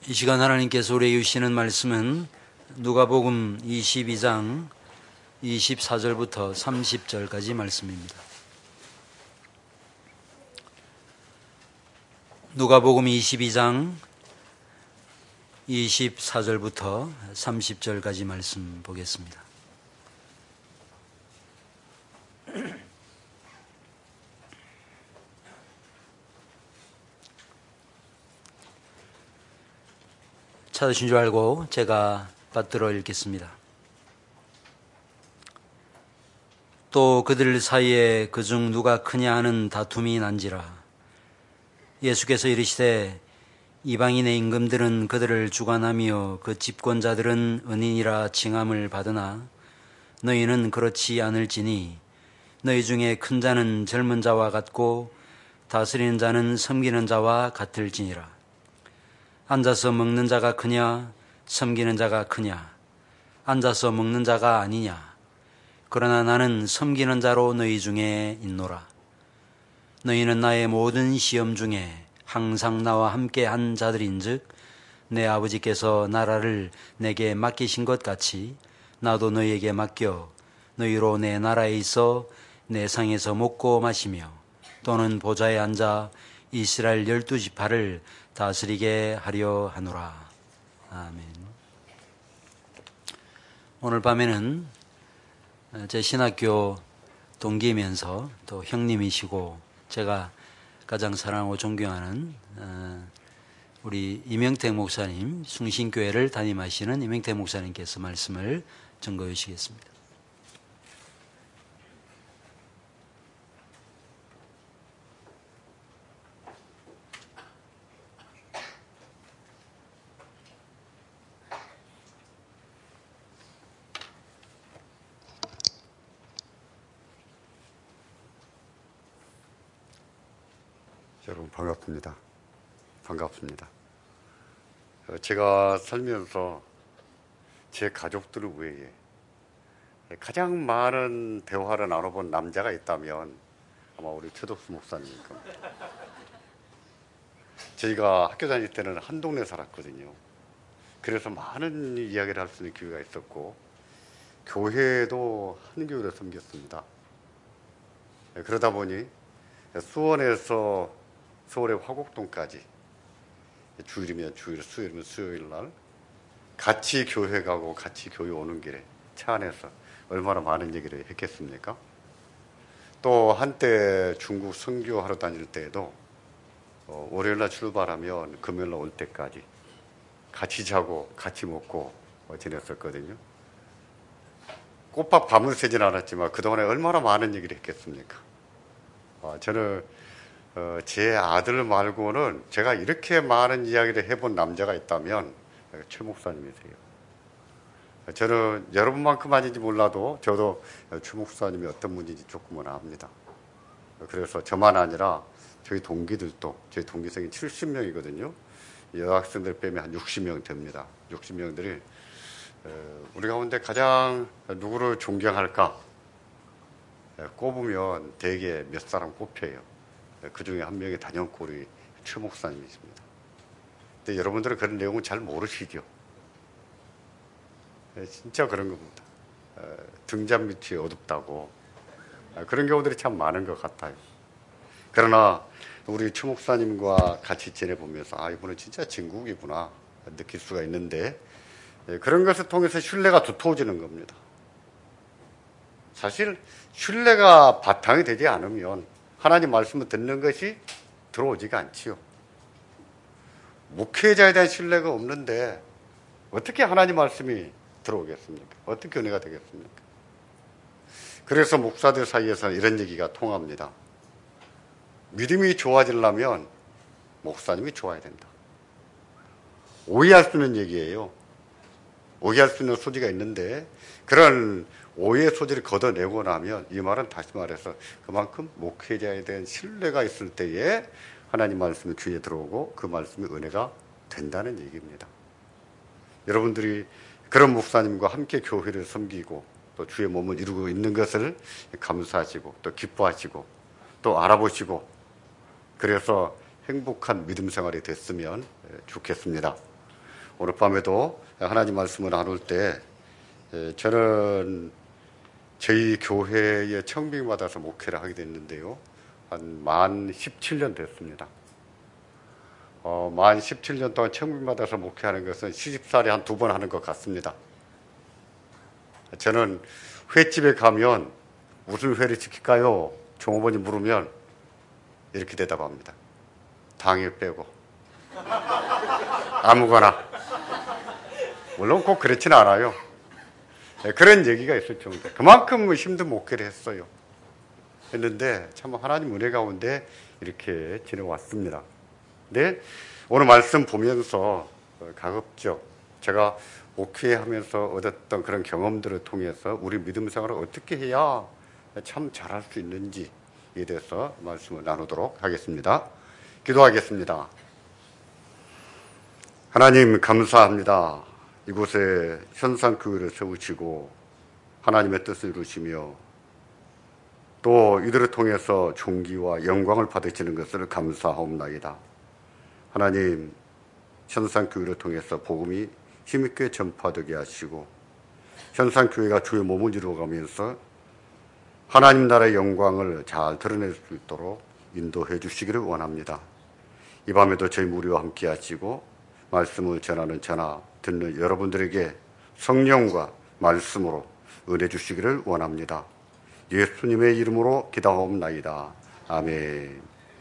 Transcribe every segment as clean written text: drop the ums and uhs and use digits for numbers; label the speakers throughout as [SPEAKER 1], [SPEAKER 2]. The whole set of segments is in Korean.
[SPEAKER 1] 이 시간 하나님께서 우리에게 주시는 말씀은 누가복음 22장 24절부터 30절까지 말씀입니다. 누가복음 22장 24절부터 30절까지 말씀 보겠습니다. 찾으신 줄 알고 제가 받들어 읽겠습니다. 또 그들 사이에 그중 누가 크냐 하는 다툼이 난지라. 예수께서 이르시되 이방인의 임금들은 그들을 주관하며 그 집권자들은 은인이라 칭함을 받으나 너희는 그렇지 않을지니 너희 중에 큰 자는 젊은 자와 같고 다스리는 자는 섬기는 자와 같을지니라. 앉아서 먹는 자가 크냐 섬기는 자가 크냐. 앉아서 먹는 자가 아니냐. 그러나 나는 섬기는 자로 너희 중에 있노라. 너희는 나의 모든 시험 중에 항상 나와 함께 한 자들인즉 내 아버지께서 나라를 내게 맡기신 것 같이 나도 너희에게 맡겨 너희로 내 나라에 있어 내 상에서 먹고 마시며 또는 보좌에 앉아 이스라엘 12지파를 다스리게 하려 하노라. 아멘. 오늘 밤에는 제 신학교 동기이면서 또 형님이시고 제가 가장 사랑하고 존경하는 우리 이명택 목사님, 숭신교회를 담임하시는 이명택 목사님께서 말씀을 증거해 주시겠습니다.
[SPEAKER 2] 여러분 반갑습니다. 제가 살면서 제 가족들을 위해 가장 많은 대화를 나눠본 남자가 있다면 아마 우리 최덕수 목사님일 겁니다. 저희가 학교 다닐 때는 한 동네 살았거든요. 그래서 많은 이야기를 할 수 있는 기회가 있었고 교회도 한 교회를 섬겼습니다. 그러다 보니 수원에서 서울의 화곡동까지 주일이면 주일, 수요일이면 수요일 날 같이 교회 가고 같이 교회 오는 길에 차 안에서 얼마나 많은 얘기를 했겠습니까? 또 한때 중국 선교하러 다닐 때에도 월요일 날 출발하면 금요일 날 올 때까지 같이 자고 같이 먹고 지냈었거든요. 꼬박 밤을 새진 않았지만 그동안에 얼마나 많은 얘기를 했겠습니까? 저는 제 아들 말고는 제가 이렇게 많은 이야기를 해본 남자가 있다면 최 목사님이세요. 저는 여러분만큼 아닌지 몰라도 저도 최 목사님이 어떤 분인지 조금은 압니다. 그래서 저만 아니라 저희 동기들도, 저희 동기생이 70명이거든요. 여학생들 빼면 한 60명 됩니다. 60명들이 우리 가운데 가장 누구를 존경할까 꼽으면 대개 몇 사람 꼽혀요. 그 중에 한 명이 단연골이 최 목사님이십니다. 근데 여러분들은 그런 내용을 잘 모르시죠? 진짜 그런 겁니다. 등잔 밑이 어둡다고. 그런 경우들이 참 많은 것 같아요. 그러나 우리 최 목사님과 같이 지내보면서 이분은 진짜 진국이구나 느낄 수가 있는데 그런 것을 통해서 신뢰가 두터워지는 겁니다. 사실 신뢰가 바탕이 되지 않으면 하나님 말씀을 듣는 것이 들어오지가 않지요. 목회자에 대한 신뢰가 없는데 어떻게 하나님 말씀이 들어오겠습니까? 어떻게 은혜가 되겠습니까? 그래서 목사들 사이에서는 이런 얘기가 통합니다. 믿음이 좋아지려면 목사님이 좋아야 된다. 오해할 수 있는 얘기예요. 오해할 수 있는 소지가 있는데 그런 오해의 소지를 걷어내고 나면 이 말은 다시 말해서 그만큼 목회자에 대한 신뢰가 있을 때에 하나님 말씀이 귀에 들어오고 그 말씀이 은혜가 된다는 얘기입니다. 여러분들이 그런 목사님과 함께 교회를 섬기고 또 주의 몸을 이루고 있는 것을 감사하시고 또 기뻐하시고 또 알아보시고 그래서 행복한 믿음 생활이 됐으면 좋겠습니다. 오늘 밤에도 하나님 말씀을 나눌 때 저는 저희 교회에 청빙받아서 목회를 하게 됐는데요. 한 만 17년 됐습니다. 만 17년 동안 청빙받아서 목회하는 것은 시집살이 한 2번 하는 것 같습니다. 저는 횟집에 가면 무슨 회를 시킬까요? 종업원이 물으면 이렇게 대답합니다. 당일 빼고. 아무거나. 물론 꼭 그렇지는 않아요. 그런 얘기가 있을 정도. 그만큼 힘든 목회를 했는데 참 하나님 은혜 가운데 이렇게 지내왔습니다. 근데 오늘 말씀 보면서 가급적 제가 목회하면서 얻었던 그런 경험들을 통해서 우리 믿음 생활을 어떻게 해야 참 잘할 수 있는지에 대해서 말씀을 나누도록 하겠습니다. 기도하겠습니다. 하나님 감사합니다. 이곳에 현상교회를 세우시고 하나님의 뜻을 이루시며 또 이들을 통해서 존귀와 영광을 받으시는 것을 감사하옵나이다. 하나님, 현상교회를 통해서 복음이 힘있게 전파되게 하시고 현상교회가 주의 몸을 이루어가면서 하나님 나라의 영광을 잘 드러낼 수 있도록 인도해 주시기를 원합니다. 이 밤에도 저희 무리와 함께 하시고 말씀을 전하는 저나 듣는 여러분들에게 성령과 말씀으로 은혜 주시기를 원합니다. 예수님의 이름으로 기도하옵나이다. 아멘.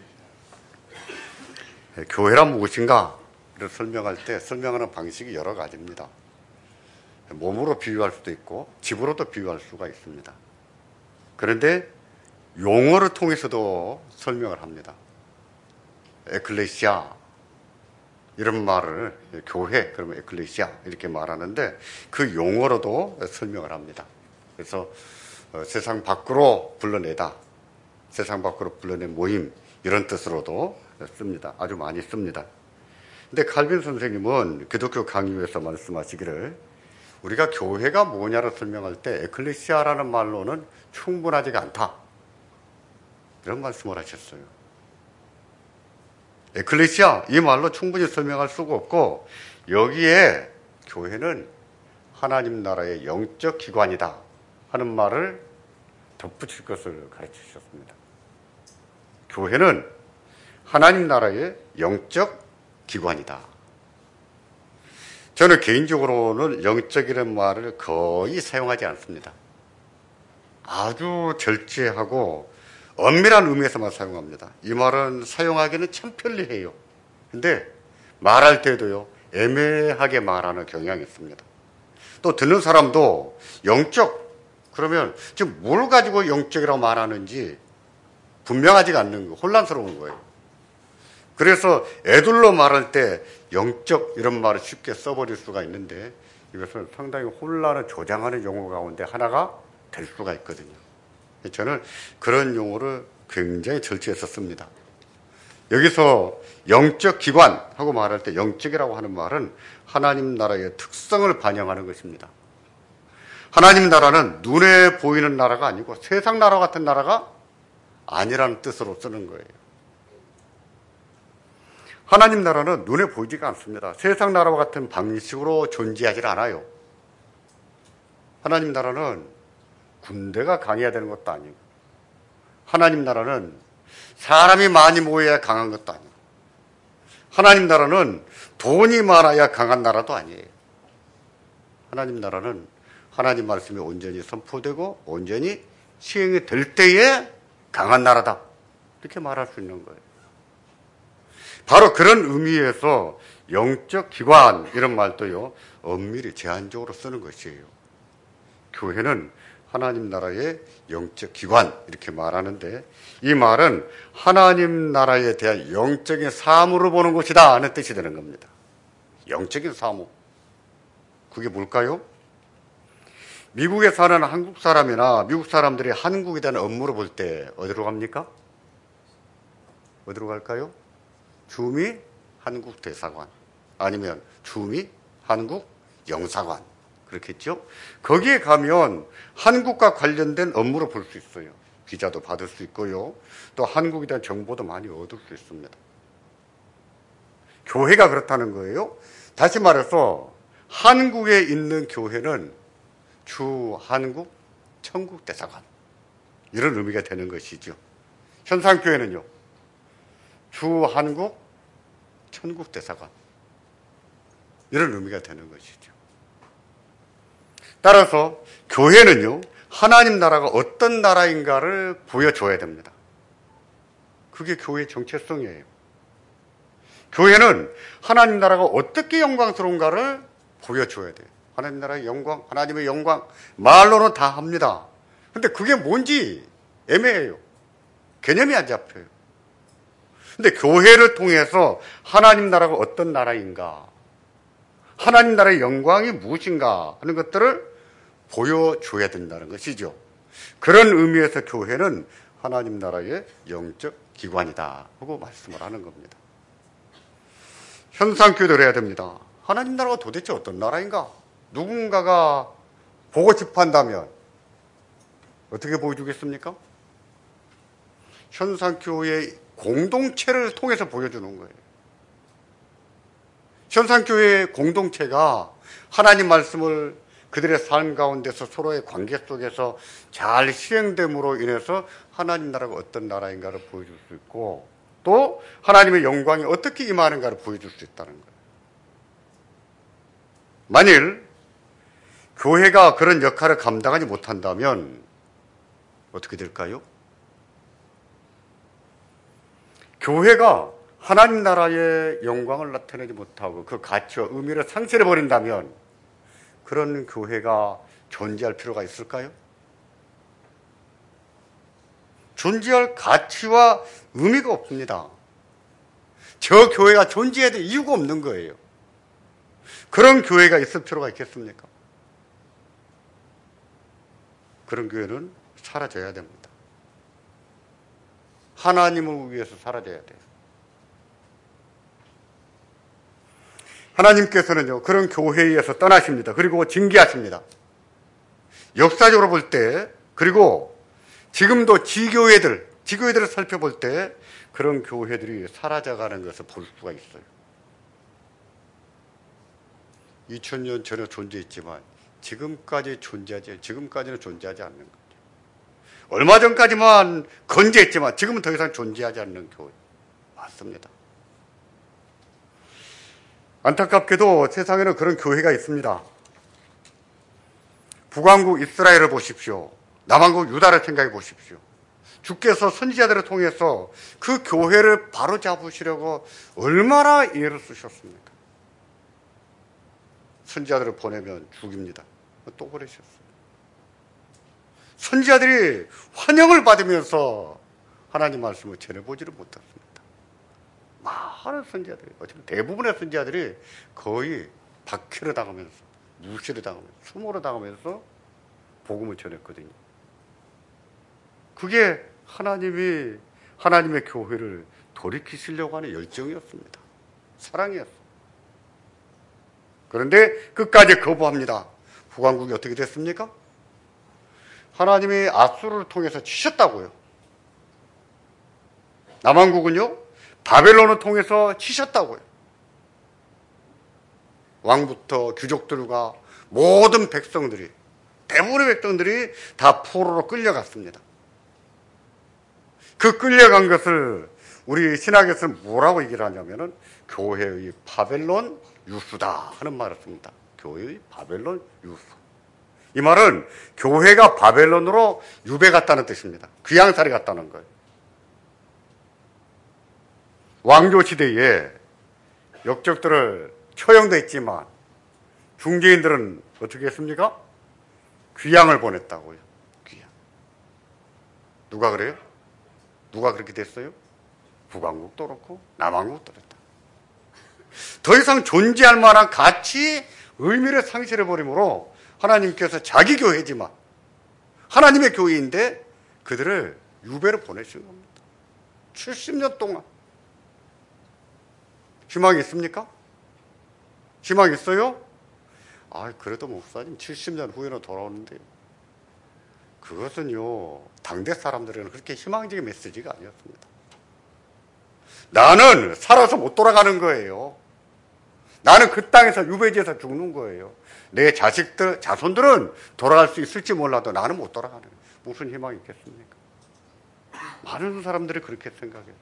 [SPEAKER 2] 교회란 무엇인가를 설명할 때 설명하는 방식이 여러 가지입니다. 몸으로 비유할 수도 있고 집으로도 비유할 수가 있습니다. 그런데 용어를 통해서도 설명을 합니다. 에클레시아 이런 말을 교회 그러면 에클레시아 이렇게 말하는데 그 용어로도 설명을 합니다. 그래서 세상 밖으로 불러내다, 세상 밖으로 불러낸 모임 이런 뜻으로도 씁니다. 아주 많이 씁니다. 근데 칼빈 선생님은 기독교 강의에서 말씀하시기를 우리가 교회가 뭐냐를 설명할 때 에클레시아라는 말로는 충분하지가 않다. 이런 말씀을 하셨어요. 에클레시아 이 말로 충분히 설명할 수가 없고 여기에 교회는 하나님 나라의 영적 기관이다 하는 말을 덧붙일 것을 가르치셨습니다. 교회는 하나님 나라의 영적 기관이다. 저는 개인적으로는 영적이라는 말을 거의 사용하지 않습니다. 아주 절제하고 엄밀한 의미에서만 사용합니다. 이 말은 사용하기는 참 편리해요. 근데 말할 때도요, 애매하게 말하는 경향이 있습니다. 또 듣는 사람도 영적, 그러면 지금 뭘 가지고 영적이라고 말하는지 분명하지가 않는 거, 혼란스러운 거예요. 그래서 애들로 말할 때 영적 이런 말을 쉽게 써버릴 수가 있는데 이것은 상당히 혼란을 조장하는 용어 가운데 하나가 될 수가 있거든요. 저는 그런 용어를 굉장히 절제해서 씁니다. 여기서 영적 기관하고 말할 때 영적이라고 하는 말은 하나님 나라의 특성을 반영하는 것입니다. 하나님 나라는 눈에 보이는 나라가 아니고 세상 나라 같은 나라가 아니라는 뜻으로 쓰는 거예요. 하나님 나라는 눈에 보이지가 않습니다. 세상 나라와 같은 방식으로 존재하지 않아요. 하나님 나라는 군대가 강해야 되는 것도 아니고 하나님 나라는 사람이 많이 모여야 강한 것도 아니고 하나님 나라는 돈이 많아야 강한 나라도 아니에요. 하나님 나라는 하나님 말씀이 온전히 선포되고 온전히 시행이 될 때에 강한 나라다. 이렇게 말할 수 있는 거예요. 바로 그런 의미에서 영적 기관 이런 말도요. 엄밀히 제한적으로 쓰는 것이에요. 교회는 하나님 나라의 영적 기관 이렇게 말하는데 이 말은 하나님 나라에 대한 영적인 사무를 보는 것이다 하는 뜻이 되는 겁니다. 영적인 사무. 그게 뭘까요? 미국에 사는 한국 사람이나 미국 사람들이 한국에 대한 업무를 볼 때 어디로 갑니까? 어디로 갈까요? 주미 한국 대사관 아니면 주미 한국 영사관 그렇겠죠? 거기에 가면 한국과 관련된 업무를 볼 수 있어요. 비자도 받을 수 있고요. 또 한국에 대한 정보도 많이 얻을 수 있습니다. 교회가 그렇다는 거예요. 다시 말해서 한국에 있는 교회는 주 한국 천국 대사관 이런 의미가 되는 것이죠. 현상교회는요. 주 한국 천국 대사관 이런 의미가 되는 것이죠. 따라서 교회는요. 하나님 나라가 어떤 나라인가를 보여줘야 됩니다. 그게 교회의 정체성이에요. 교회는 하나님 나라가 어떻게 영광스러운가를 보여줘야 돼요. 하나님 나라의 영광, 하나님의 영광 말로는 다 합니다. 근데 그게 뭔지 애매해요. 개념이 안 잡혀요. 근데 교회를 통해서 하나님 나라가 어떤 나라인가, 하나님 나라의 영광이 무엇인가 하는 것들을 보여줘야 된다는 것이죠. 그런 의미에서 교회는 하나님 나라의 영적 기관이다 하고 말씀을 하는 겁니다. 현상교회를 해야 됩니다. 하나님 나라가 도대체 어떤 나라인가? 누군가가 보고 싶어 한다면 어떻게 보여주겠습니까? 현상교회의 공동체를 통해서 보여주는 거예요. 현상교회의 공동체가 하나님 말씀을 그들의 삶 가운데서 서로의 관계 속에서 잘 시행됨으로 인해서 하나님 나라가 어떤 나라인가를 보여줄 수 있고 또 하나님의 영광이 어떻게 임하는가를 보여줄 수 있다는 거예요. 만일 교회가 그런 역할을 감당하지 못한다면 어떻게 될까요? 교회가 하나님 나라의 영광을 나타내지 못하고 그 가치와 의미를 상실해버린다면 그런 교회가 존재할 필요가 있을까요? 존재할 가치와 의미가 없습니다. 저 교회가 존재해야 될 이유가 없는 거예요. 그런 교회가 있을 필요가 있겠습니까? 그런 교회는 사라져야 됩니다. 하나님을 위해서 사라져야 돼요. 하나님께서는요, 그런 교회에서 떠나십니다. 그리고 징계하십니다. 역사적으로 볼 때, 그리고 지금도 지교회들을 살펴볼 때 그런 교회들이 사라져가는 것을 볼 수가 있어요. 2000년 전에 존재했지만 지금까지는 존재하지 않는 거죠. 얼마 전까지만 건재했지만 지금은 더 이상 존재하지 않는 교회 맞습니다. 안타깝게도 세상에는 그런 교회가 있습니다. 북왕국 이스라엘을 보십시오. 남왕국 유다를 생각해 보십시오. 주께서 선지자들을 통해서 그 교회를 바로잡으시려고 얼마나 애를 쓰셨습니까? 선지자들을 보내면 죽입니다. 또 보내셨어요. 선지자들이 환영을 받으면서 하나님 말씀을 전해보지를 못했습니다. 많은 선지자들이, 대부분의 선지자들이 거의 박해를 당하면서, 무시를 당하면서, 수모를 당하면서 복음을 전했거든요. 그게 하나님의 교회를 돌이키시려고 하는 열정이었습니다. 사랑이었어요. 그런데 끝까지 거부합니다. 북왕국이 어떻게 됐습니까? 하나님이 아수르를 통해서 치셨다고요. 남왕국은요, 바벨론을 통해서 치셨다고요. 왕부터 귀족들과 모든 백성들이, 대부분의 백성들이 다 포로로 끌려갔습니다. 그 끌려간 것을 우리 신학에서는 뭐라고 얘기를 하냐면은 교회의 바벨론 유수다 하는 말을 씁니다. 교회의 바벨론 유수. 이 말은 교회가 바벨론으로 유배 갔다는 뜻입니다. 귀양살이 갔다는 거예요. 왕조 시대에 역적들을 처형도 했지만 중재인들은 어떻게 했습니까? 귀양을 보냈다고요. 귀양. 누가 그래요? 누가 그렇게 됐어요? 북왕국도 그렇고 남왕국도 그렇다. 더 이상 존재할 만한 가치, 의미를 상실해버림으로 하나님께서 자기 교회지만 하나님의 교회인데 그들을 유배로 보내신 겁니다. 70년 동안. 희망이 있습니까? 희망이 있어요? 그래도 목사님 70년 후에는 돌아오는데요. 그것은요, 당대 사람들에게는 그렇게 희망적인 메시지가 아니었습니다. 나는 살아서 못 돌아가는 거예요. 나는 그 땅에서 유배지에서 죽는 거예요. 내 자식들, 자손들은 돌아갈 수 있을지 몰라도 나는 못 돌아가는 거예요. 무슨 희망이 있겠습니까? 많은 사람들이 그렇게 생각했습니다.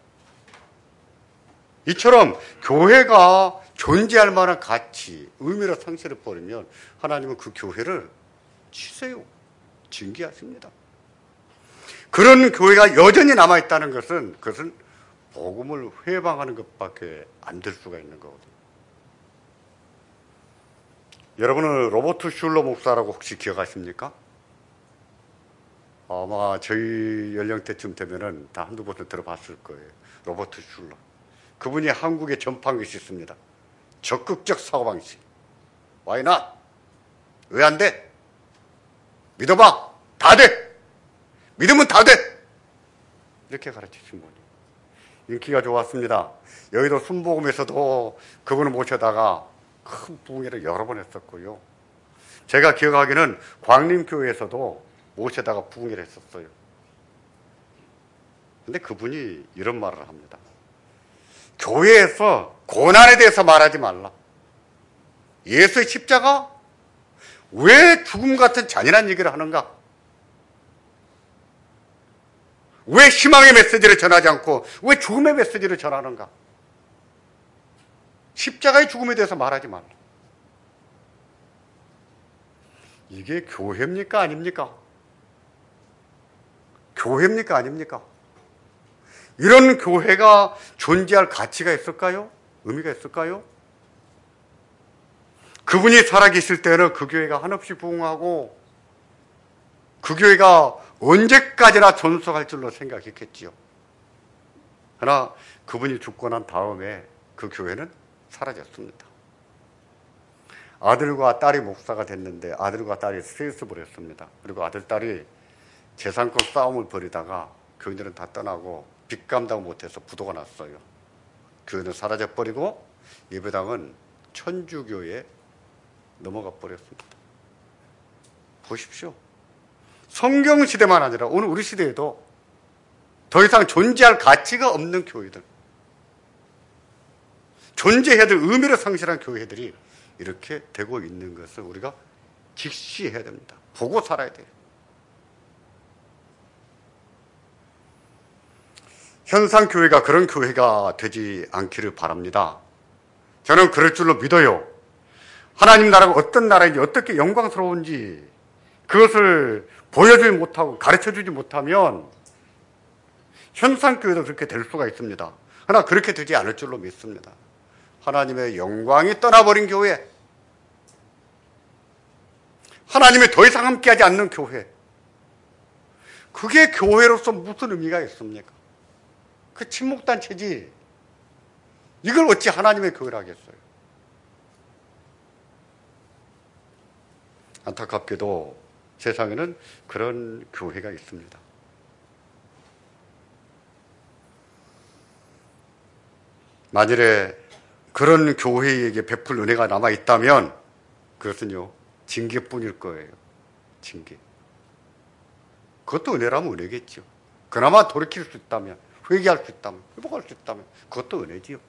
[SPEAKER 2] 이처럼 교회가 존재할 만한 가치, 의미를 상실해버리면 하나님은 그 교회를 치세요. 징계하십니다. 그런 교회가 여전히 남아있다는 것은 그것은 복음을 회방하는 것밖에 안 될 수가 있는 거거든요. 여러분은 로버트 슐러 목사라고 혹시 기억하십니까? 아마 저희 연령대쯤 되면은 다 한두 번은 들어봤을 거예요. 로버트 슐러. 그분이 한국에 전파한 것이 있습니다. 적극적 사고방식. Why not? 왜 안 돼? 믿어봐. 다 돼. 믿으면 다 돼. 이렇게 가르치신 분이. 인기가 좋았습니다. 여의도 순복음에서도 그분을 모셔다가 큰 부흥회를 여러 번 했었고요. 제가 기억하기는 광림교회에서도 모셔다가 부흥회를 했었어요. 근데 그분이 이런 말을 합니다. 교회에서 고난에 대해서 말하지 말라. 예수의 십자가? 왜 죽음 같은 잔인한 얘기를 하는가? 왜 희망의 메시지를 전하지 않고 왜 죽음의 메시지를 전하는가? 십자가의 죽음에 대해서 말하지 말라. 이게 교회입니까? 아닙니까? 교회입니까? 아닙니까? 이런 교회가 존재할 가치가 있을까요? 의미가 있을까요? 그분이 살아계실 때는 그 교회가 한없이 부흥하고 그 교회가 언제까지나 존속할 줄로 생각했겠지요. 그러나 그분이 죽고 난 다음에 그 교회는 사라졌습니다. 아들과 딸이 목사가 됐는데 아들과 딸이 세습을 했습니다. 그리고 아들, 딸이 재산권 싸움을 벌이다가 교인들은 다 떠나고 빚 감당 못해서 부도가 났어요. 교회는 사라져버리고 예배당은 천주교에 넘어가 버렸습니다. 보십시오. 성경 시대만 아니라 오늘 우리 시대에도 더 이상 존재할 가치가 없는 교회들, 존재해야 될 의미를 상실한 교회들이 이렇게 되고 있는 것을 우리가 직시해야 됩니다. 보고 살아야 돼요. 현상교회가 그런 교회가 되지 않기를 바랍니다. 저는 그럴 줄로 믿어요. 하나님 나라가 어떤 나라인지 어떻게 영광스러운지 그것을 보여주지 못하고 가르쳐주지 못하면 현상교회도 그렇게 될 수가 있습니다. 그러나 그렇게 되지 않을 줄로 믿습니다. 하나님의 영광이 떠나버린 교회, 하나님이 더 이상 함께하지 않는 교회, 그게 교회로서 무슨 의미가 있습니까? 그 침묵단체지 이걸 어찌 하나님의 교회라 하겠어요? 안타깝게도 세상에는 그런 교회가 있습니다. 만일에 그런 교회에게 베풀 은혜가 남아있다면 그것은요, 징계뿐일 거예요. 징계. 그것도 은혜라면 은혜겠죠. 그나마 돌이킬 수 있다면, 회개할 수 있다면, 회복할 수 있다면 그것도 은혜지요.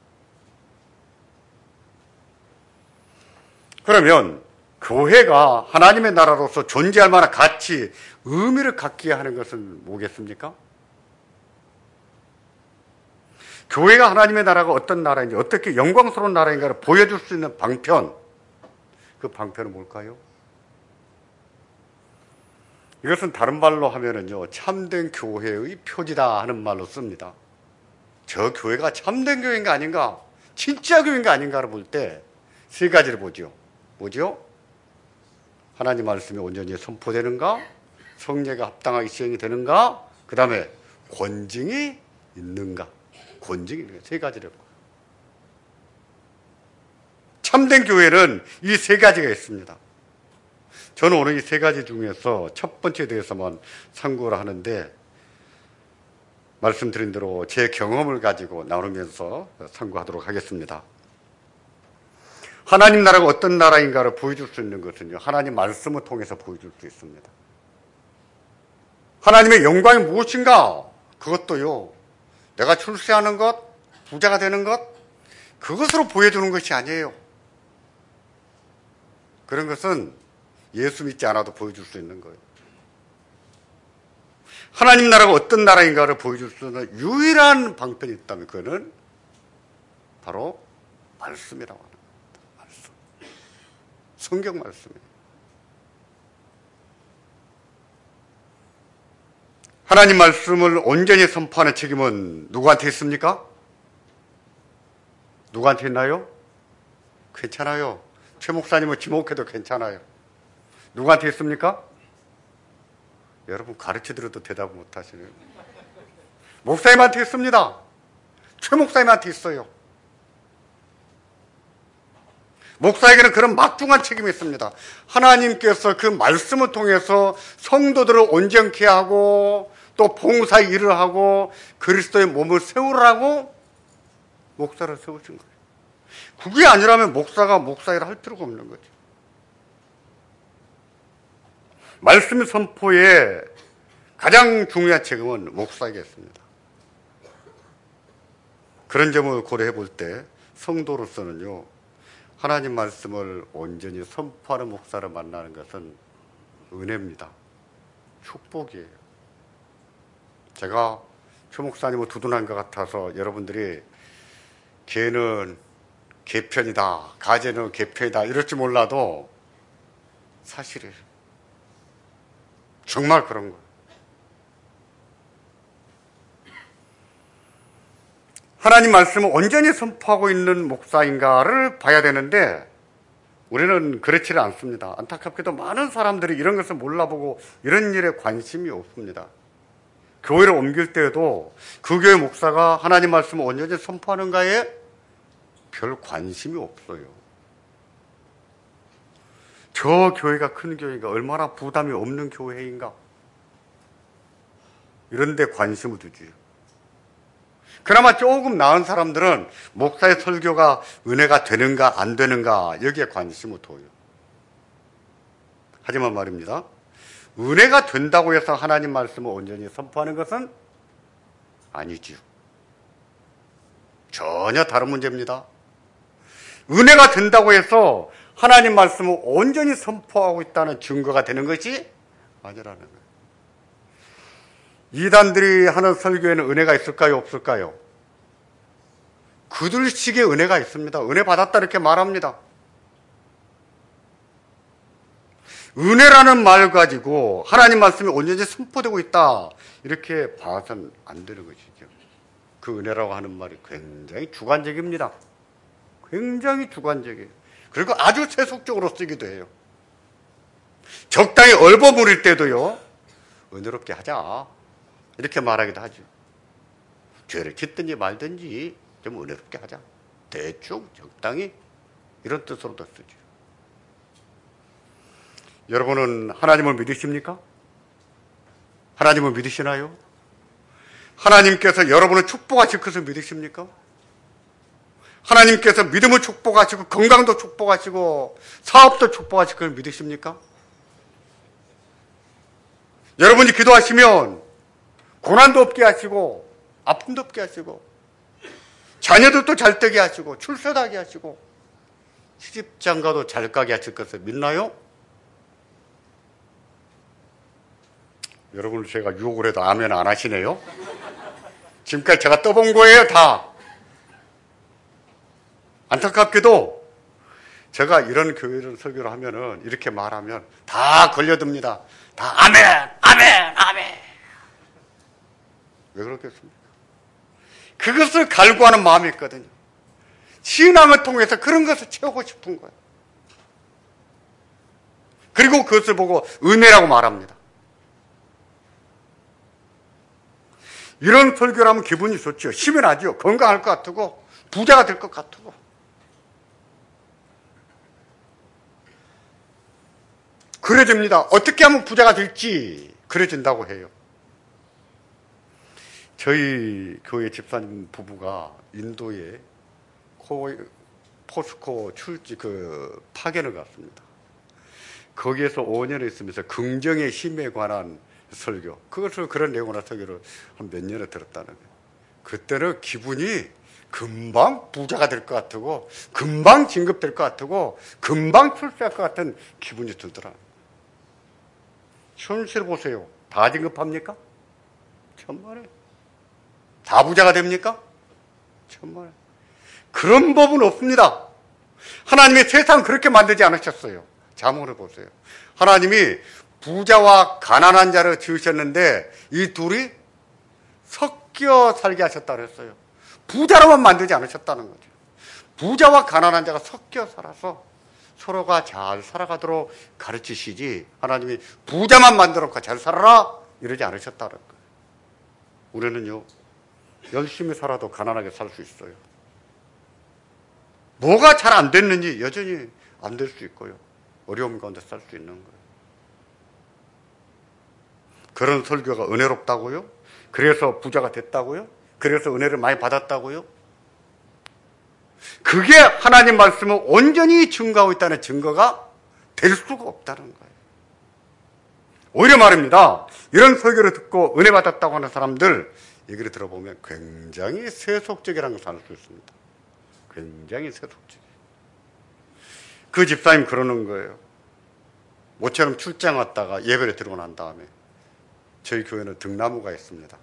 [SPEAKER 2] 그러면 교회가 하나님의 나라로서 존재할 만한 가치, 의미를 갖게 하는 것은 뭐겠습니까? 교회가 하나님의 나라가 어떤 나라인지, 어떻게 영광스러운 나라인가를 보여줄 수 있는 방편, 그 방편은 뭘까요? 이것은 다른 말로 하면은요, 참된 교회의 표지다 하는 말로 씁니다. 저 교회가 참된 교회인가 아닌가, 진짜 교회인가 아닌가를 볼 때 세 가지를 보죠. 뭐죠? 하나님 말씀이 온전히 선포되는가? 성례가 합당하게 시행이 되는가? 그 다음에 권징이 있는가? 권징이 있는가? 세 가지를 봐요. 참된 교회는 이 세 가지가 있습니다. 저는 오늘 이 세 가지 중에서 첫 번째에 대해서만 상고를 하는데, 말씀드린 대로 제 경험을 가지고 나누면서 상고하도록 하겠습니다. 하나님 나라가 어떤 나라인가를 보여줄 수 있는 것은요, 하나님 말씀을 통해서 보여줄 수 있습니다. 하나님의 영광이 무엇인가? 그것도요, 내가 출세하는 것, 부자가 되는 것, 그것으로 보여주는 것이 아니에요. 그런 것은 예수 믿지 않아도 보여줄 수 있는 거예요. 하나님 나라가 어떤 나라인가를 보여줄 수 있는 유일한 방편이 있다면 그거는 바로 말씀이라고 하는 겁니다. 말씀. 성경 말씀이에요. 하나님 말씀을 온전히 선포하는 책임은 누구한테 있습니까? 누구한테 있나요? 괜찮아요. 최 목사님은 지목해도 괜찮아요. 누구한테 있습니까? 여러분 가르쳐드려도 대답을 못하시네요. 목사님한테 있습니다. 최 목사님한테 있어요. 목사에게는 그런 막중한 책임이 있습니다. 하나님께서 그 말씀을 통해서 성도들을 온전케 하고 또 봉사의 일을 하고 그리스도의 몸을 세우라고 목사를 세우신 거예요. 그게 아니라면 목사가 목사 일을 할 필요가 없는 거죠. 말씀 선포의 가장 중요한 책임은 목사에게 있습니다. 그런 점을 고려해 볼 때 성도로서는요, 하나님 말씀을 온전히 선포하는 목사를 만나는 것은 은혜입니다. 축복이에요. 제가 최 목사님을 두둔한 것 같아서 여러분들이 걔는 개편이다, 가재는 개편이다 이럴지 몰라도 사실이에요. 정말 그런 거예요. 하나님 말씀을 온전히 선포하고 있는 목사인가를 봐야 되는데 우리는 그렇지를 않습니다. 안타깝게도 많은 사람들이 이런 것을 몰라보고 이런 일에 관심이 없습니다. 교회를 옮길 때에도 그 교회 목사가 하나님 말씀을 온전히 선포하는가에 별 관심이 없어요. 저 교회가 큰 교회가 얼마나 부담이 없는 교회인가, 이런 데 관심을 두지요. 그나마 조금 나은 사람들은 목사의 설교가 은혜가 되는가 안 되는가 여기에 관심을 둬요. 하지만 말입니다, 은혜가 된다고 해서 하나님 말씀을 온전히 선포하는 것은 아니지요. 전혀 다른 문제입니다. 은혜가 된다고 해서 하나님 말씀을 온전히 선포하고 있다는 증거가 되는 것이 아니라는 거예요. 이단들이 하는 설교에는 은혜가 있을까요? 없을까요? 그들식의 은혜가 있습니다. 은혜 받았다 이렇게 말합니다. 은혜라는 말 가지고 하나님 말씀이 온전히 선포되고 있다 이렇게 봐서는 안 되는 것이죠. 그 은혜라고 하는 말이 굉장히 주관적입니다. 굉장히 주관적이에요. 그리고 아주 세속적으로 쓰기도 해요. 적당히 얼버무릴 때도요, 은혜롭게 하자 이렇게 말하기도 하죠. 죄를 짓든지 말든지 좀 은혜롭게 하자, 대충 적당히, 이런 뜻으로도 쓰죠. 여러분은 하나님을 믿으십니까? 하나님을 믿으시나요? 하나님께서 여러분을 축복하실 것을 믿으십니까? 하나님께서 믿음을 축복하시고 건강도 축복하시고 사업도 축복하실 걸 믿으십니까? 여러분이 기도하시면 고난도 없게 하시고 아픔도 없게 하시고 자녀들도 잘 되게 하시고 출세도 하게 하시고 시집장가도 잘 가게 하실 것을 믿나요? 여러분, 제가 유혹을 해도 아멘 안 하시네요. 지금까지 제가 떠본 거예요, 다. 안타깝게도 제가 이런 교회를 설교를 하면은 이렇게 말하면 다 걸려듭니다. 다 아멘, 아멘, 아멘. 왜 그렇겠습니까? 그것을 갈구하는 마음이 있거든요. 신앙을 통해서 그런 것을 채우고 싶은 거예요. 그리고 그것을 보고 은혜라고 말합니다. 이런 설교를 하면 기분이 좋죠. 힘이 나죠. 건강할 것 같고 부자가 될 것 같고. 그려집니다. 어떻게 하면 부자가 될지 그려진다고 해요. 저희 교회 집사님 부부가 인도에 포스코 파견을 갔습니다. 거기에서 5년을 있으면서 긍정의 힘에 관한 설교, 그런 내용으로 설교를 한 몇 년을 들었다는 거예요. 그때는 기분이 금방 부자가 될 것 같고 금방 진급될 것 같고 금방 출세할 것 같은 기분이 들더라. 현실 보세요. 다 진급합니까? 천만에. 다 부자가 됩니까? 천만에. 그런 법은 없습니다. 하나님이 세상 그렇게 만들지 않으셨어요. 자문을 보세요. 하나님이 부자와 가난한 자를 지으셨는데 이 둘이 섞여 살게 하셨다 그랬어요. 부자로만 만들지 않으셨다는 거죠. 부자와 가난한 자가 섞여 살아서 서로가 잘 살아가도록 가르치시지 하나님이 부자만 만들어놓고 잘 살아라 이러지 않으셨다는 거예요. 우리는요 열심히 살아도 가난하게 살 수 있어요. 뭐가 잘 안 됐는지 여전히 안 될 수 있고요. 어려움 가운데 살 수 있는 거예요. 그런 설교가 은혜롭다고요? 그래서 부자가 됐다고요? 그래서 은혜를 많이 받았다고요? 그게 하나님 말씀을 온전히 증거하고 있다는 증거가 될 수가 없다는 거예요. 오히려 말입니다. 이런 설교를 듣고 은혜 받았다고 하는 사람들 얘기를 들어보면 굉장히 세속적이라는 것을 알 수 있습니다. 굉장히 세속적. 그 집사님 그러는 거예요. 모처럼 출장 왔다가 예배를 들어고 난 다음에 저희 교회는 등나무가 있습니다.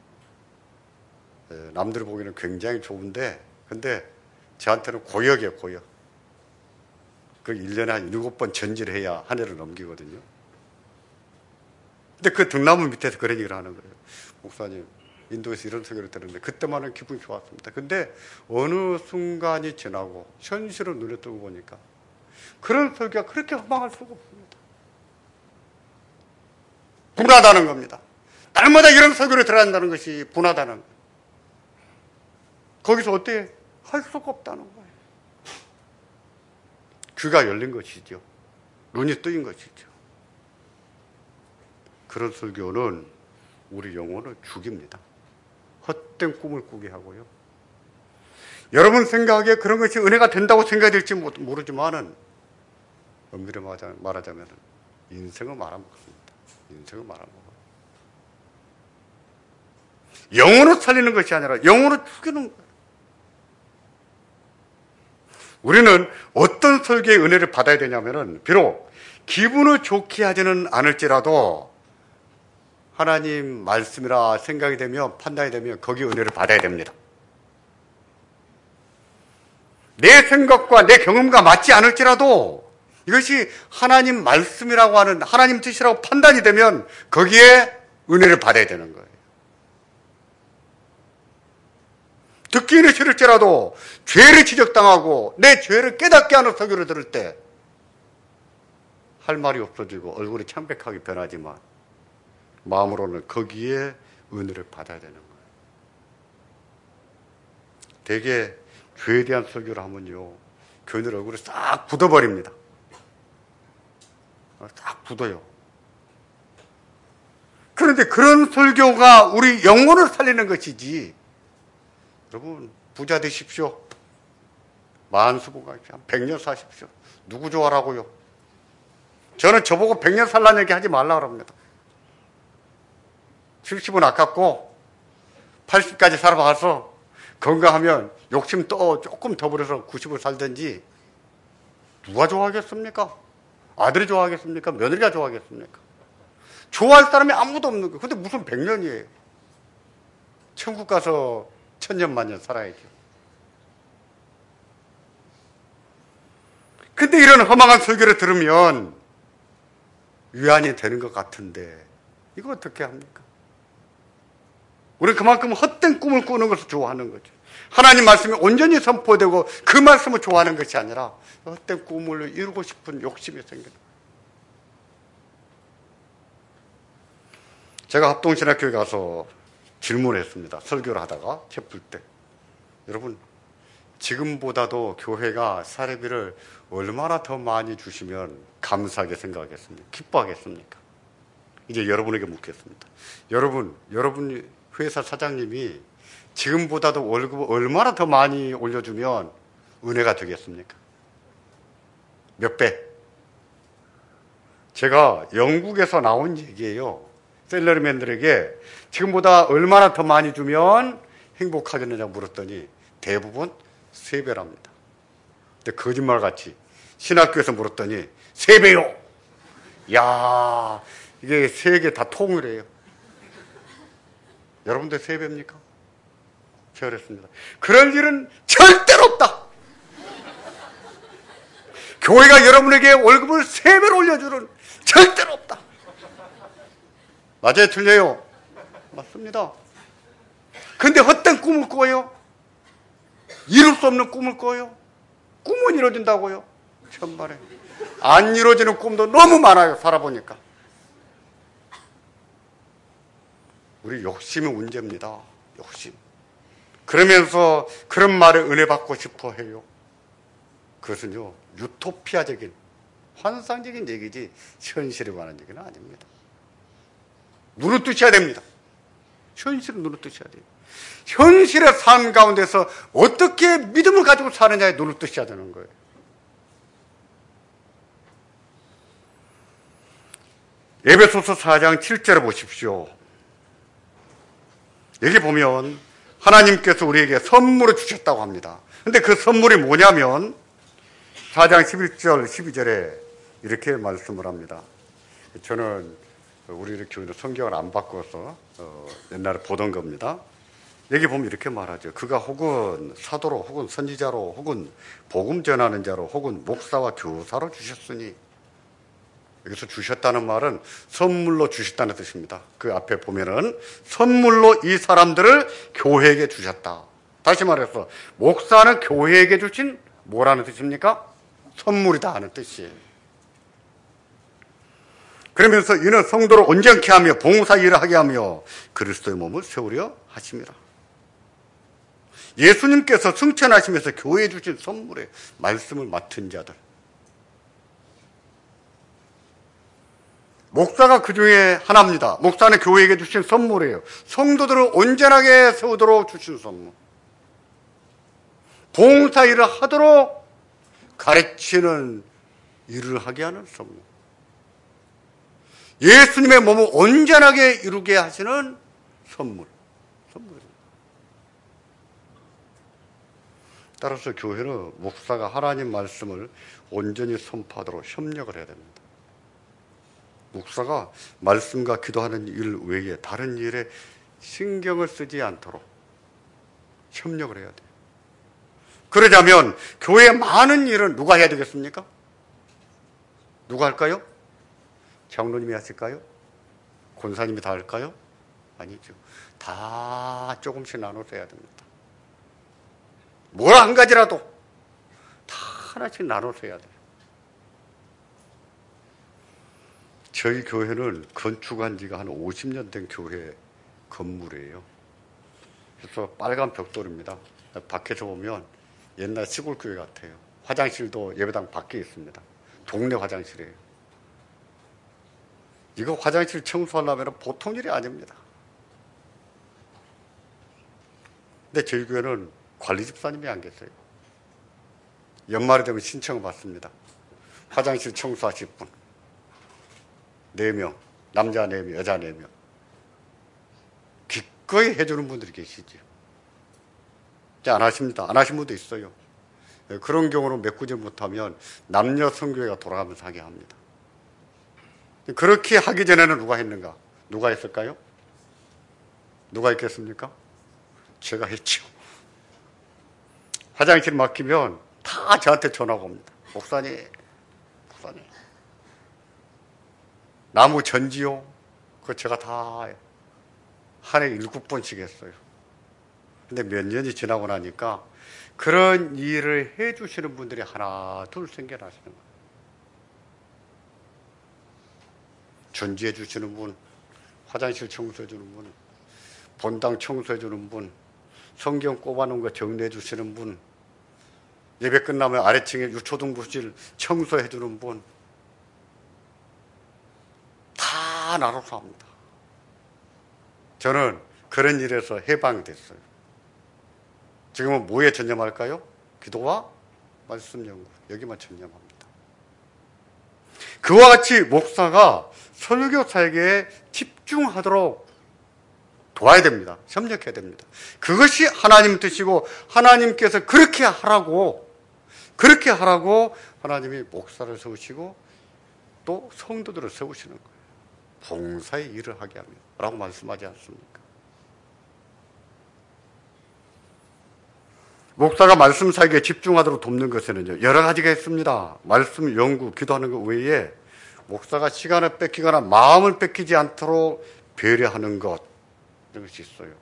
[SPEAKER 2] 남들 보기에는 굉장히 좋은데 근데 저한테는 고역이에요. 고역. 그 1년에 한 7번 전지를 해야 한 해를 넘기거든요. 근데 그 등나무 밑에서 그런 얘기를 하는 거예요. 목사님 인도에서 이런 설교를 들었는데 그때만은 기분이 좋았습니다. 근데 어느 순간이 지나고 현실을 눈에 뜨고 보니까 그런 설교가 그렇게 허망할 수가 없습니다. 분하다는 겁니다. 날마다 이런 설교를 들어야 한다는 것이 분하다는 거예요. 거기서 어떻게 할 수가 없다는 거예요. 귀가 열린 것이죠. 눈이 뜨인 것이죠. 그런 설교는 우리 영혼을 죽입니다. 헛된 꿈을 꾸게 하고요. 여러분 생각에 그런 것이 은혜가 된다고 생각이 될지 모르지만은 엄밀히 말하자면 인생을 말아먹습니다. 인생을 말아먹어요. 영혼을 살리는 것이 아니라 영혼을 죽이는 거예요. 우리는 어떤 설교의 은혜를 받아야 되냐면은 비록 기분을 좋게 하지는 않을지라도 하나님 말씀이라 생각이 되면 판단이 되면 거기에 은혜를 받아야 됩니다. 내 생각과 내 경험과 맞지 않을지라도 이것이 하나님 말씀이라고 하는 하나님 뜻이라고 판단이 되면 거기에 은혜를 받아야 되는 거예요. 듣기는 싫을지라도 죄를 지적당하고 내 죄를 깨닫게 하는 설교를 들을 때 할 말이 없어지고 얼굴이 창백하게 변하지만 마음으로는 거기에 은혜를 받아야 되는 거예요. 대개 죄에 대한 설교를 하면요 교인들 얼굴이 싹 굳어버립니다. 싹 굳어요. 그런데 그런 설교가 우리 영혼을 살리는 것이지. 여러분 부자 되십시오. 만수부가십시오. 100년 사십시오. 누구 좋아라고요? 저는 저보고 100년 살라는 얘기 하지 말라고 합니다. 70은 아깝고 80까지 살아봐서 건강하면 욕심 또 조금 더 부려서 90을 살든지 누가 좋아하겠습니까? 아들이 좋아하겠습니까? 며느리가 좋아하겠습니까? 좋아할 사람이 아무도 없는 거예요. 근데 무슨 100년이에요. 천국 가서 천년만년 살아야죠. 근데 이런 허망한 설교를 들으면 위안이 되는 것 같은데 이거 어떻게 합니까? 우리는 그만큼 헛된 꿈을 꾸는 것을 좋아하는 거죠. 하나님 말씀이 온전히 선포되고 그 말씀을 좋아하는 것이 아니라 헛된 꿈을 이루고 싶은 욕심이 생기는 거예요. 제가 합동신학교에 가서 질문했습니다. 설교를 하다가 책 풀 때. 여러분 지금보다도 교회가 사례비를 얼마나 더 많이 주시면 감사하게 생각하겠습니까? 기뻐하겠습니까? 이제 여러분에게 묻겠습니다. 여러분 회사 사장님이 지금보다도 월급을 얼마나 더 많이 올려주면 은혜가 되겠습니까? 몇 배? 제가 영국에서 나온 얘기예요. 셀러리맨들에게 지금보다 얼마나 더 많이 주면 행복하겠느냐고 물었더니 대부분 3배랍니다. 근데 거짓말같이 신학교에서 물었더니 3배요. 야, 이게 세계 다 통일해요. 여러분들 3배입니까? 그랬습니다. 그럴 일은 절대로 없다. 교회가 여러분에게 월급을 3배로 올려주는 절대로 없다. 맞아요? 틀려요? 맞습니다. 근데 헛된 꿈을 꿔요? 이룰 수 없는 꿈을 꿔요? 꿈은 이루어진다고요? 천만에. 안 이루어지는 꿈도 너무 많아요. 살아보니까. 우리 욕심이 문제입니다. 욕심. 그러면서 그런 말에 은혜 받고 싶어 해요. 그것은요, 유토피아적인, 환상적인 얘기지 현실에 관한 얘기는 아닙니다. 눈을 뜨셔야 됩니다. 현실은 눈을 뜨셔야 돼요. 현실의 삶 가운데서 어떻게 믿음을 가지고 사느냐에 눈을 뜨셔야 되는 거예요. 에베소서 4장 7절을 보십시오. 여기 보면 하나님께서 우리에게 선물을 주셨다고 합니다. 근데 그 선물이 뭐냐면 4장 11절 12절에 이렇게 말씀을 합니다. 저는 우리 교회는 성경을 안 바꿔서 옛날에 보던 겁니다. 여기 보면 이렇게 말하죠. 그가 혹은 사도로 혹은 선지자로 혹은 복음 전하는 자로 혹은 목사와 교사로 주셨으니, 여기서 주셨다는 말은 선물로 주셨다는 뜻입니다. 그 앞에 보면은 선물로 이 사람들을 교회에게 주셨다. 다시 말해서 목사는 교회에게 주신 뭐라는 뜻입니까? 선물이다 하는 뜻이에요. 그러면서 이는 성도를 온전케 하며 봉사 일을 하게 하며 그리스도의 몸을 세우려 하심이라. 예수님께서 승천하시면서 교회에 주신 선물에 말씀을 맡은 자들, 목사가 그 중에 하나입니다. 목사는 교회에게 주신 선물이에요. 성도들을 온전하게 세우도록 주신 선물, 봉사 일을 하도록 가르치는 일을 하게 하는 선물, 예수님의 몸을 온전하게 이루게 하시는 선물입니다. 따라서 교회는 목사가 하나님 말씀을 온전히 선포하도록 협력을 해야 됩니다. 목사가 말씀과 기도하는 일 외에 다른 일에 신경을 쓰지 않도록 협력을 해야 돼요. 그러자면 교회의 많은 일은 누가 해야 되겠습니까? 누가 할까요? 장로님이 하실까요? 권사님이 다 할까요? 아니죠. 다 조금씩 나눠서 해야 됩니다. 뭘 한 가지라도 다 하나씩 나눠서 해야 돼요. 저희 교회는 건축한 지가 한 50년 된 교회 건물이에요. 그래서 빨간 벽돌입니다. 밖에서 보면 옛날 시골 교회 같아요. 화장실도 예배당 밖에 있습니다. 동네 화장실이에요. 이거 화장실 청소하려면 보통 일이 아닙니다. 근데 저희 교회는 관리 집사님이 안 계세요. 연말이 되면 신청을 받습니다. 화장실 청소하실 분 4명, 남자 4명, 여자 4명. 기꺼이 해주는 분들이 계시죠. 안 하십니다. 안 하신 분도 있어요. 그런 경우로 메꾸지 못하면 남녀 성교회가 돌아가면서 하게 합니다. 그렇게 하기 전에는 누가 했는가? 누가 했을까요? 누가 했겠습니까? 제가 했죠. 화장실 맡기면 다 저한테 전화가 옵니다. 목사님, 나무 전지요? 그거 제가 다 한 해 7번씩 했어요. 근데 몇 년이 지나고 나니까 그런 일을 해 주시는 분들이 하나, 둘 생겨나시는 거예요. 전지해 주시는 분, 화장실 청소해 주는 분, 본당 청소해 주는 분, 성경 꼽아놓은 거 정리해 주시는 분, 예배 끝나면 아래층에 유초등부실 청소해 주는 분, 다 나눠서 합니다. 저는 그런 일에서 해방됐어요. 지금은 뭐에 전념할까요? 기도와 말씀 연구, 여기만 전념합니다. 그와 같이 목사가 설교 사역에 집중하도록 도와야 됩니다. 협력해야 됩니다. 그것이 하나님 뜻이고 하나님께서 그렇게 하라고 하나님이 목사를 세우시고 또 성도들을 세우시는 거예요. 봉사의 일을 하게 합니다. 라고 말씀하지 않습니까? 목사가 말씀 사역에 집중하도록 돕는 것에는요, 여러 가지가 있습니다. 말씀 연구, 기도하는 것 외에 목사가 시간을 뺏기거나 마음을 뺏기지 않도록 배려하는 것, 이런 것이 있어요.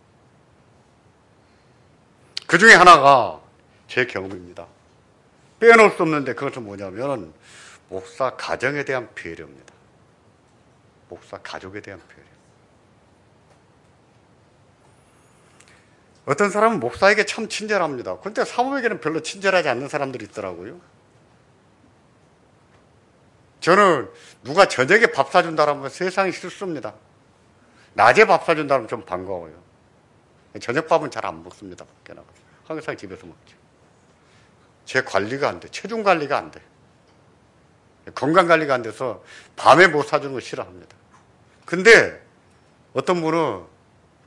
[SPEAKER 2] 그 중에 하나가 제 경험입니다. 빼놓을 수 없는데 그것은 뭐냐면 목사 가정에 대한 배려입니다. 목사 가족에 대한 배려. 어떤 사람은 목사에게 참 친절합니다. 그런데 사모에게는 별로 친절하지 않는 사람들이 있더라고요. 저는 누가 저녁에 밥 사준다면 세상이 싫습니다. 낮에 밥 사준다면 좀 반가워요. 저녁밥은 잘 안 먹습니다. 밖에 나가서. 항상 집에서 먹죠. 제 관리가 안 돼. 체중 관리가 안 돼. 건강 관리가 안 돼서 밤에 못 사주는 거 싫어합니다. 근데 어떤 분은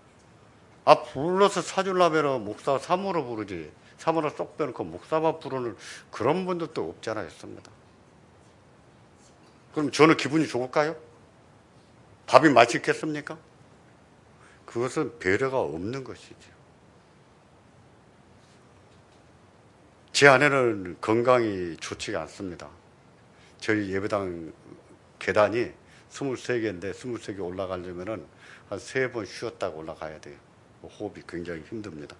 [SPEAKER 2] 불러서 사주려면 목사 사모로 부르지. 사모로 쏙 빼놓고 목사만 부르는 그런 분들도 없지 않아 있습니다. 그럼 저는 기분이 좋을까요? 밥이 맛있겠습니까? 그것은 배려가 없는 것이죠. 제 아내는 건강이 좋지가 않습니다. 저희 예배당 계단이 23개인데 23개 올라가려면 한 3번 쉬었다가 올라가야 돼요. 호흡이 굉장히 힘듭니다.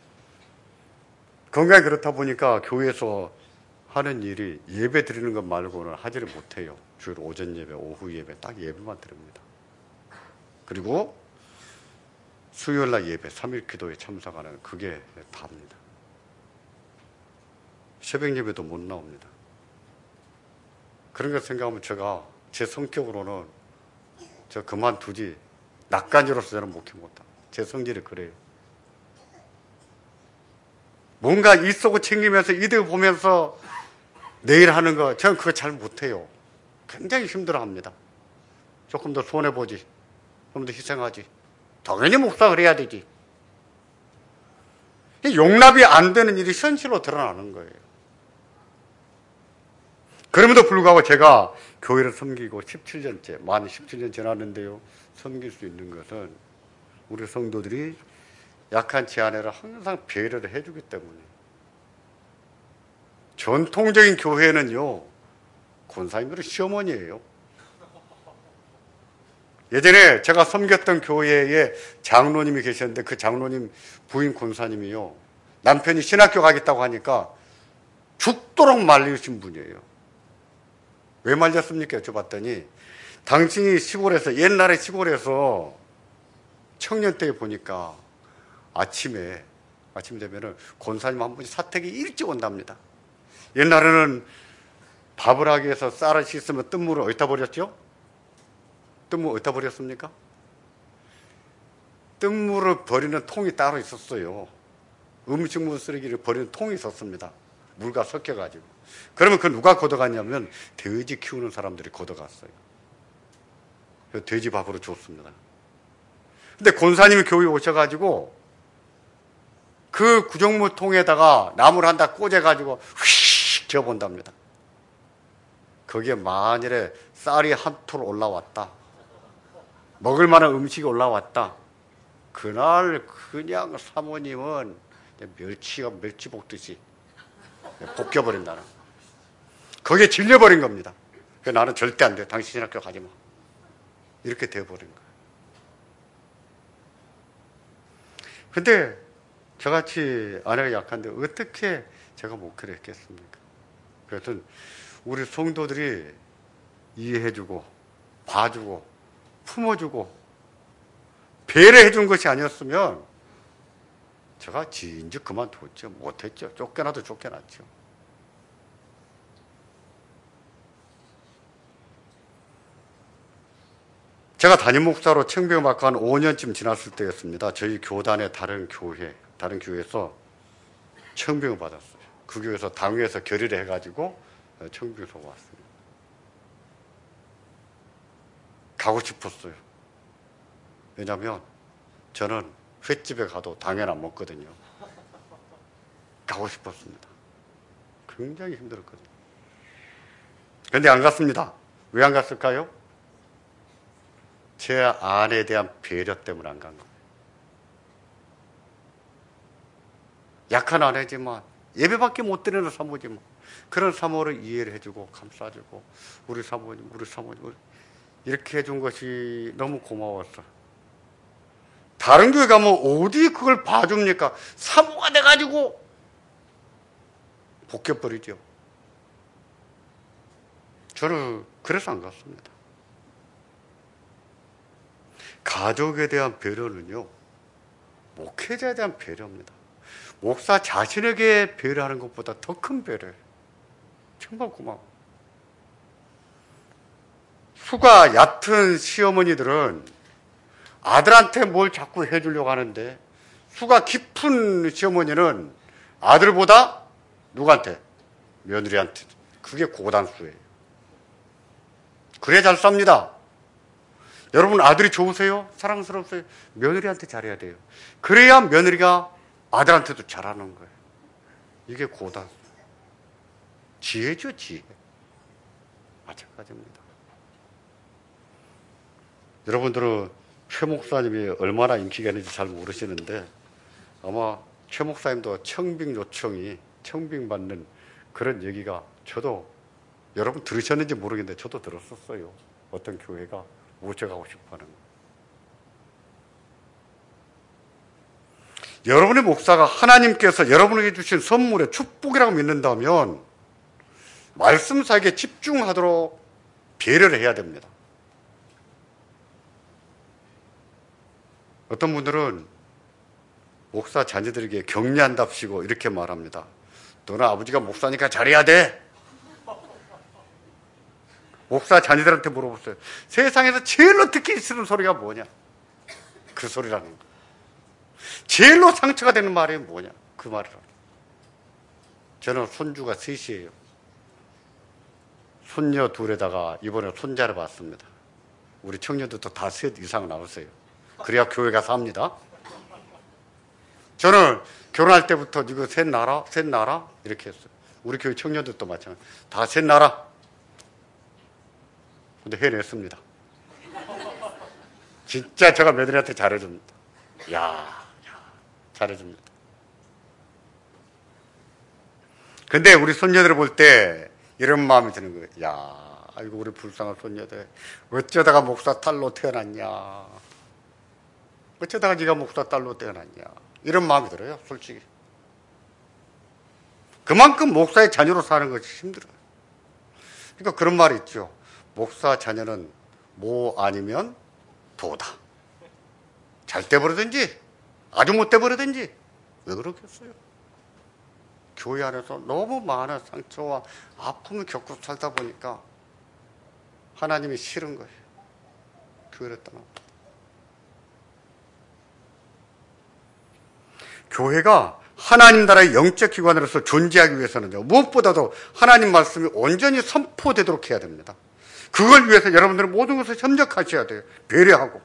[SPEAKER 2] 건강이 그렇다 보니까 교회에서 하는 일이 예배 드리는 것 말고는 하지를 못해요. 주로 오전 예배, 오후 예배, 딱 예배만 드립니다. 그리고 수요일날 예배, 3일 기도에 참석하는 그게 다입니다. 새벽 예배도 못 나옵니다. 그런 걸 생각하면 제가 제 성격으로는 저 그만두지, 낯간지로서 저는 목회 못합니다. 제 성질이 그래요. 뭔가 일쏘고 챙기면서 이득 보면서 내일 하는 거, 저는 그거 잘 못해요. 굉장히 힘들어합니다. 조금 더 손해보지, 좀 더 희생하지. 당연히 목사가 그래야 되지. 용납이 안 되는 일이 현실로 드러나는 거예요. 그럼에도 불구하고 제가 교회를 섬기고 17년째, 만 17년 지났는데요, 섬길 수 있는 것은 우리 성도들이 약한 제 아내를 항상 배려를 해주기 때문에. 전통적인 교회는요, 권사님들은 시어머니예요. 예전에 제가 섬겼던 교회에 장로님이 계셨는데 그 장로님 부인 권사님이요, 남편이 신학교 가겠다고 하니까 죽도록 말리신 분이에요. 왜 말렸습니까? 여쭤봤더니 당신이 시골에서, 옛날에 시골에서 청년 때 보니까 아침 되면은 권사님 한 분이 사택이 일찍 온답니다. 옛날에는 밥을 하기 위해서 쌀을 씻으면 뜬물을 어디다 버렸죠? 뜬물 어디다 버렸습니까? 뜬물을 버리는 통이 따로 있었어요. 음식물 쓰레기를 버리는 통이 있었습니다. 물과 섞여가지고. 그러면 그 누가 걷어갔냐면 돼지 키우는 사람들이 걷어갔어요. 그래서 돼지 밥으로 줬습니다. 근데 권사님이 교회에 오셔가지고 그 구정물 통에다가 나무를 한 다 꽂아가지고 휙 지어본답니다. 거기에 만일에 쌀이 한 톨 올라왔다, 먹을 만한 음식이 올라왔다, 그날 그냥 사모님은 멸치가 멸치 볶듯이 볶여버린다는, 거기에 질려버린 겁니다. 그래서 나는 절대 안 돼, 당신 신학교 가지 마, 이렇게 돼버린 거예요. 근데 저같이 아내가 약한데 어떻게 제가 목회를 했겠습니까? 그래서 우리 성도들이 이해해주고 봐주고 품어주고 배려해준 것이 아니었으면 제가 진즉 그만뒀죠. 못했죠. 쫓겨나도 쫓겨났죠. 제가 담임 목사로 청병 맡고 한 5년쯤 지났을 때였습니다. 저희 교단의 다른 교회에서 청병을 받았어요. 그 교회에서 당회에서 결의를 해가지고 청병을 왔어요. 가고 싶었어요. 왜냐하면 저는 횟집에 가도 당연 안 먹거든요. 가고 싶었습니다. 굉장히 힘들었거든요. 그런데 안 갔습니다. 왜 안 갔을까요? 제 아내에 대한 배려 때문에 안 간 거예요. 약한 아내지만 예배밖에 못 드리는 사모지 뭐. 그런 사모를 이해를 해주고 감싸주고 우리 사모님 이렇게 해준 것이 너무 고마웠어. 다른 교회 가면 어디 그걸 봐줍니까? 사모가 돼가지고 벗겨버리죠. 저는 그래서 안 갔습니다. 가족에 대한 배려는요, 목회자에 대한 배려입니다. 목사 자신에게 배려하는 것보다 더 큰 배려예요. 정말 고마워. 수가 얕은 시어머니들은 아들한테 뭘 자꾸 해주려고 하는데, 수가 깊은 시어머니는 아들보다 누구한테? 며느리한테. 그게 고단수예요. 그래야 잘 삽니다. 여러분 아들이 좋으세요? 사랑스러우세요? 며느리한테 잘해야 돼요. 그래야 며느리가 아들한테도 잘하는 거예요. 이게 고단수. 지혜죠, 지혜. 마찬가지입니다. 여러분들은 최 목사님이 얼마나 인기가 있는지 잘 모르시는데 아마 최 목사님도 청빙 요청이 청빙받는 그런 얘기가 저도 여러분 들으셨는지 모르겠는데 저도 들었었어요. 어떤 교회가 모셔가고 싶어하는 거. 여러분의 목사가 하나님께서 여러분에게 주신 선물의 축복이라고 믿는다면 말씀사에게 집중하도록 배려를 해야 됩니다. 어떤 분들은 목사 자녀들에게 격려한답시고 이렇게 말합니다. 너는 아버지가 목사니까 잘해야 돼. 목사 자녀들한테 물어보세요. 세상에서 제일로 듣기 싫은 소리가 뭐냐? 그 소리라는 거. 제일로 상처가 되는 말이 뭐냐? 그 말이라는 거. 저는 손주가 셋이에요. 손녀 둘에다가 이번에 손자를 봤습니다. 우리 청년들도 다 셋 이상 나오세요. 그래야 교회가 삽니다. 저는 결혼할 때부터 이거 셋 낳아라 이렇게 했어요. 우리 교회 청년들도 마찬가지. 다 셋 낳아라. 근데 해냈습니다. 진짜 제가 며느리한테 잘해줍니다. 잘해줍니다. 근데 우리 손녀들을 볼 때 이런 마음이 드는 거예요. 아이고 우리 불쌍한 손녀들 어쩌다가 목사 딸로 태어났냐. 어쩌다가 네가 목사 딸로 태어났냐. 이런 마음이 들어요, 솔직히. 그만큼 목사의 자녀로 사는 것이 힘들어요. 그러니까 그런 말이 있죠. 목사 자녀는 뭐 아니면 도다. 잘 돼버리든지 아주 못 돼버리든지. 왜 그렇겠어요? 교회 안에서 너무 많은 상처와 아픔을 겪고 살다 보니까 하나님이 싫은 거예요. 교회를 떠납니다. 교회가 하나님 나라의 영적 기관으로서 존재하기 위해서는요, 무엇보다도 하나님 말씀이 온전히 선포되도록 해야 됩니다. 그걸 위해서 여러분들은 모든 것을 협력하셔야 돼요. 배려하고.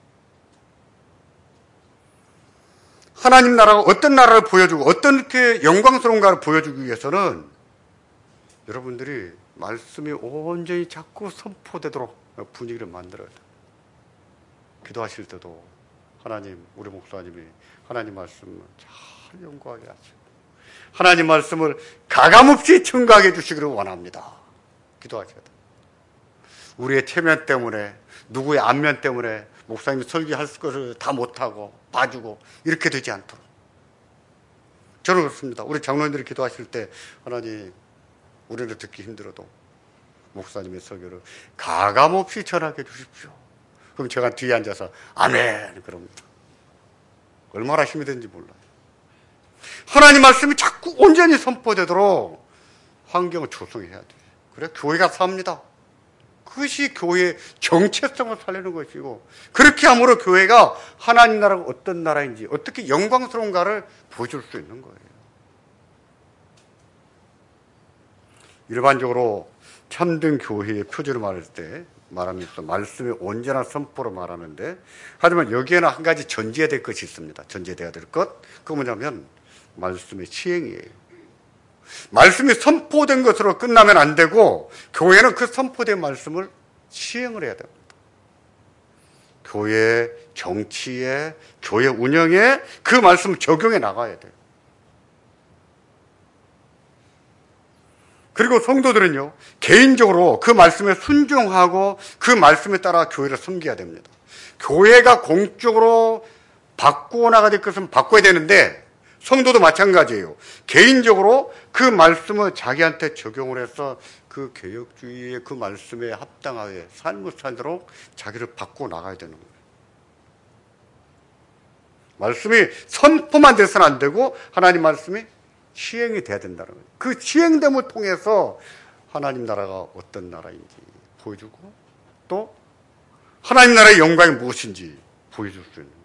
[SPEAKER 2] 하나님 나라가 어떤 나라를 보여주고 어떻게 영광스러운가를 보여주기 위해서는 여러분들이 말씀이 온전히 자꾸 선포되도록 분위기를 만들어야 돼요. 기도하실 때도 하나님, 우리 목사님이 하나님 말씀을 잘 연구하게 하시고 하나님 말씀을 가감없이 증거하게 해주시기를 원합니다. 기도하셔야 돼요. 우리의 체면 때문에, 누구의 안면 때문에 목사님이 설교할 것을 다 못하고 봐주고 이렇게 되지 않도록. 저는 그렇습니다. 우리 장로님들이 기도하실 때 하나님, 우리를 듣기 힘들어도 목사님의 설교를 가감없이 전하게 해주십시오. 그럼 제가 뒤에 앉아서 아멘 그럽니다. 얼마나 힘이 되는지 몰라요. 하나님 말씀이 자꾸 온전히 선포되도록 환경을 조성해야 돼요. 그래 교회가 삽니다. 그것이 교회의 정체성을 살리는 것이고, 그렇게 함으로 교회가 하나님 나라가 어떤 나라인지, 어떻게 영광스러운가를 보여줄 수 있는 거예요. 일반적으로 참된 교회의 표준을 말할 때 말하면서 말씀의 온전한 선포로 말하는데, 하지만 여기에는 한 가지 전제해야 될 것이 있습니다. 전제돼야 될 것. 그거 뭐냐면 말씀의 시행이에요. 말씀이 선포된 것으로 끝나면 안 되고, 교회는 그 선포된 말씀을 시행을 해야 됩니다. 교회 정치에, 교회 운영에 그 말씀을 적용해 나가야 돼요. 그리고 성도들은요, 개인적으로 그 말씀에 순종하고 그 말씀에 따라 교회를 섬겨야 됩니다. 교회가 공적으로 바꾸어 나가야 될 것은 바꿔야 되는데, 성도도 마찬가지예요. 개인적으로 그 말씀을 자기한테 적용을 해서 그 개혁주의의 그 말씀에 합당하게 삶을 살도록 자기를 바꾸어 나가야 되는 거예요. 말씀이 선포만 돼서는 안 되고 하나님 말씀이 시행이 돼야 된다는 거예요. 그 시행됨을 통해서 하나님 나라가 어떤 나라인지 보여주고, 또 하나님 나라의 영광이 무엇인지 보여줄 수 있는 거예요.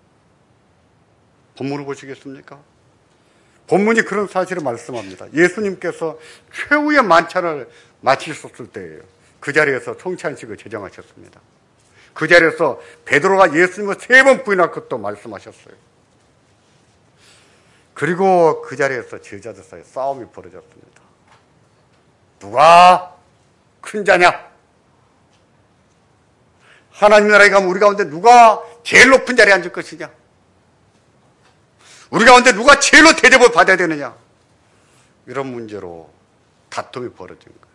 [SPEAKER 2] 본문을 보시겠습니까? 본문이 그런 사실을 말씀합니다. 예수님께서 최후의 만찬을 마치셨을 때예요. 그 자리에서 성찬식을 제정하셨습니다. 그 자리에서 베드로가 예수님을 3번 부인할 것도 말씀하셨어요. 그리고 그 자리에서 제자들 사이에 싸움이 벌어졌습니다. 누가 큰 자냐? 하나님 나라에 가면 우리 가운데 누가 제일 높은 자리에 앉을 것이냐? 우리 가운데 누가 제일로 대접을 받아야 되느냐? 이런 문제로 다툼이 벌어진 거예요.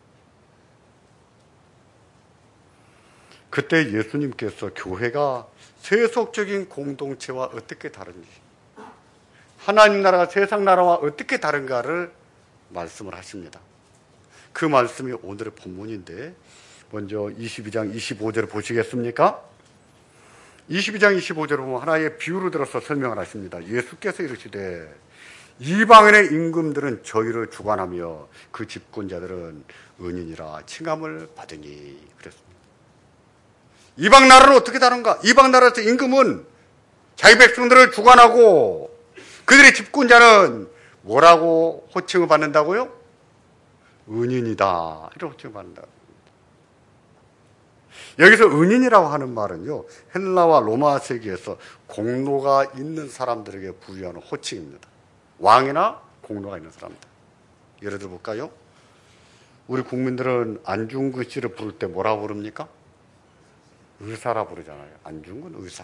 [SPEAKER 2] 그때 예수님께서 교회가 세속적인 공동체와 어떻게 다른지, 하나님 나라가 세상 나라와 어떻게 다른가를 말씀을 하십니다. 그 말씀이 오늘의 본문인데, 먼저 22장 25절을 보시겠습니까? 22장 25절을 보면 하나의 비유를 들어서 설명을 하십니다. 예수께서 이르시되 이방인의 임금들은 저희를 주관하며 그 집권자들은 은인이라 칭함을 받으니 그랬습니다. 이방 나라는 어떻게 다른가? 이방 나라에서 임금은 자기 백성들을 주관하고 그들의 집권자는 뭐라고 호칭을 받는다고요? 은인이다. 이렇게 호칭을 받는다. 여기서 은인이라고 하는 말은요, 헬라와 로마 세계에서 공로가 있는 사람들에게 부여하는 호칭입니다. 왕이나 공로가 있는 사람들. 예를 들어 볼까요? 우리 국민들은 안중근 씨를 부를 때 뭐라고 부릅니까? 의사라 부르잖아요. 안중근 의사.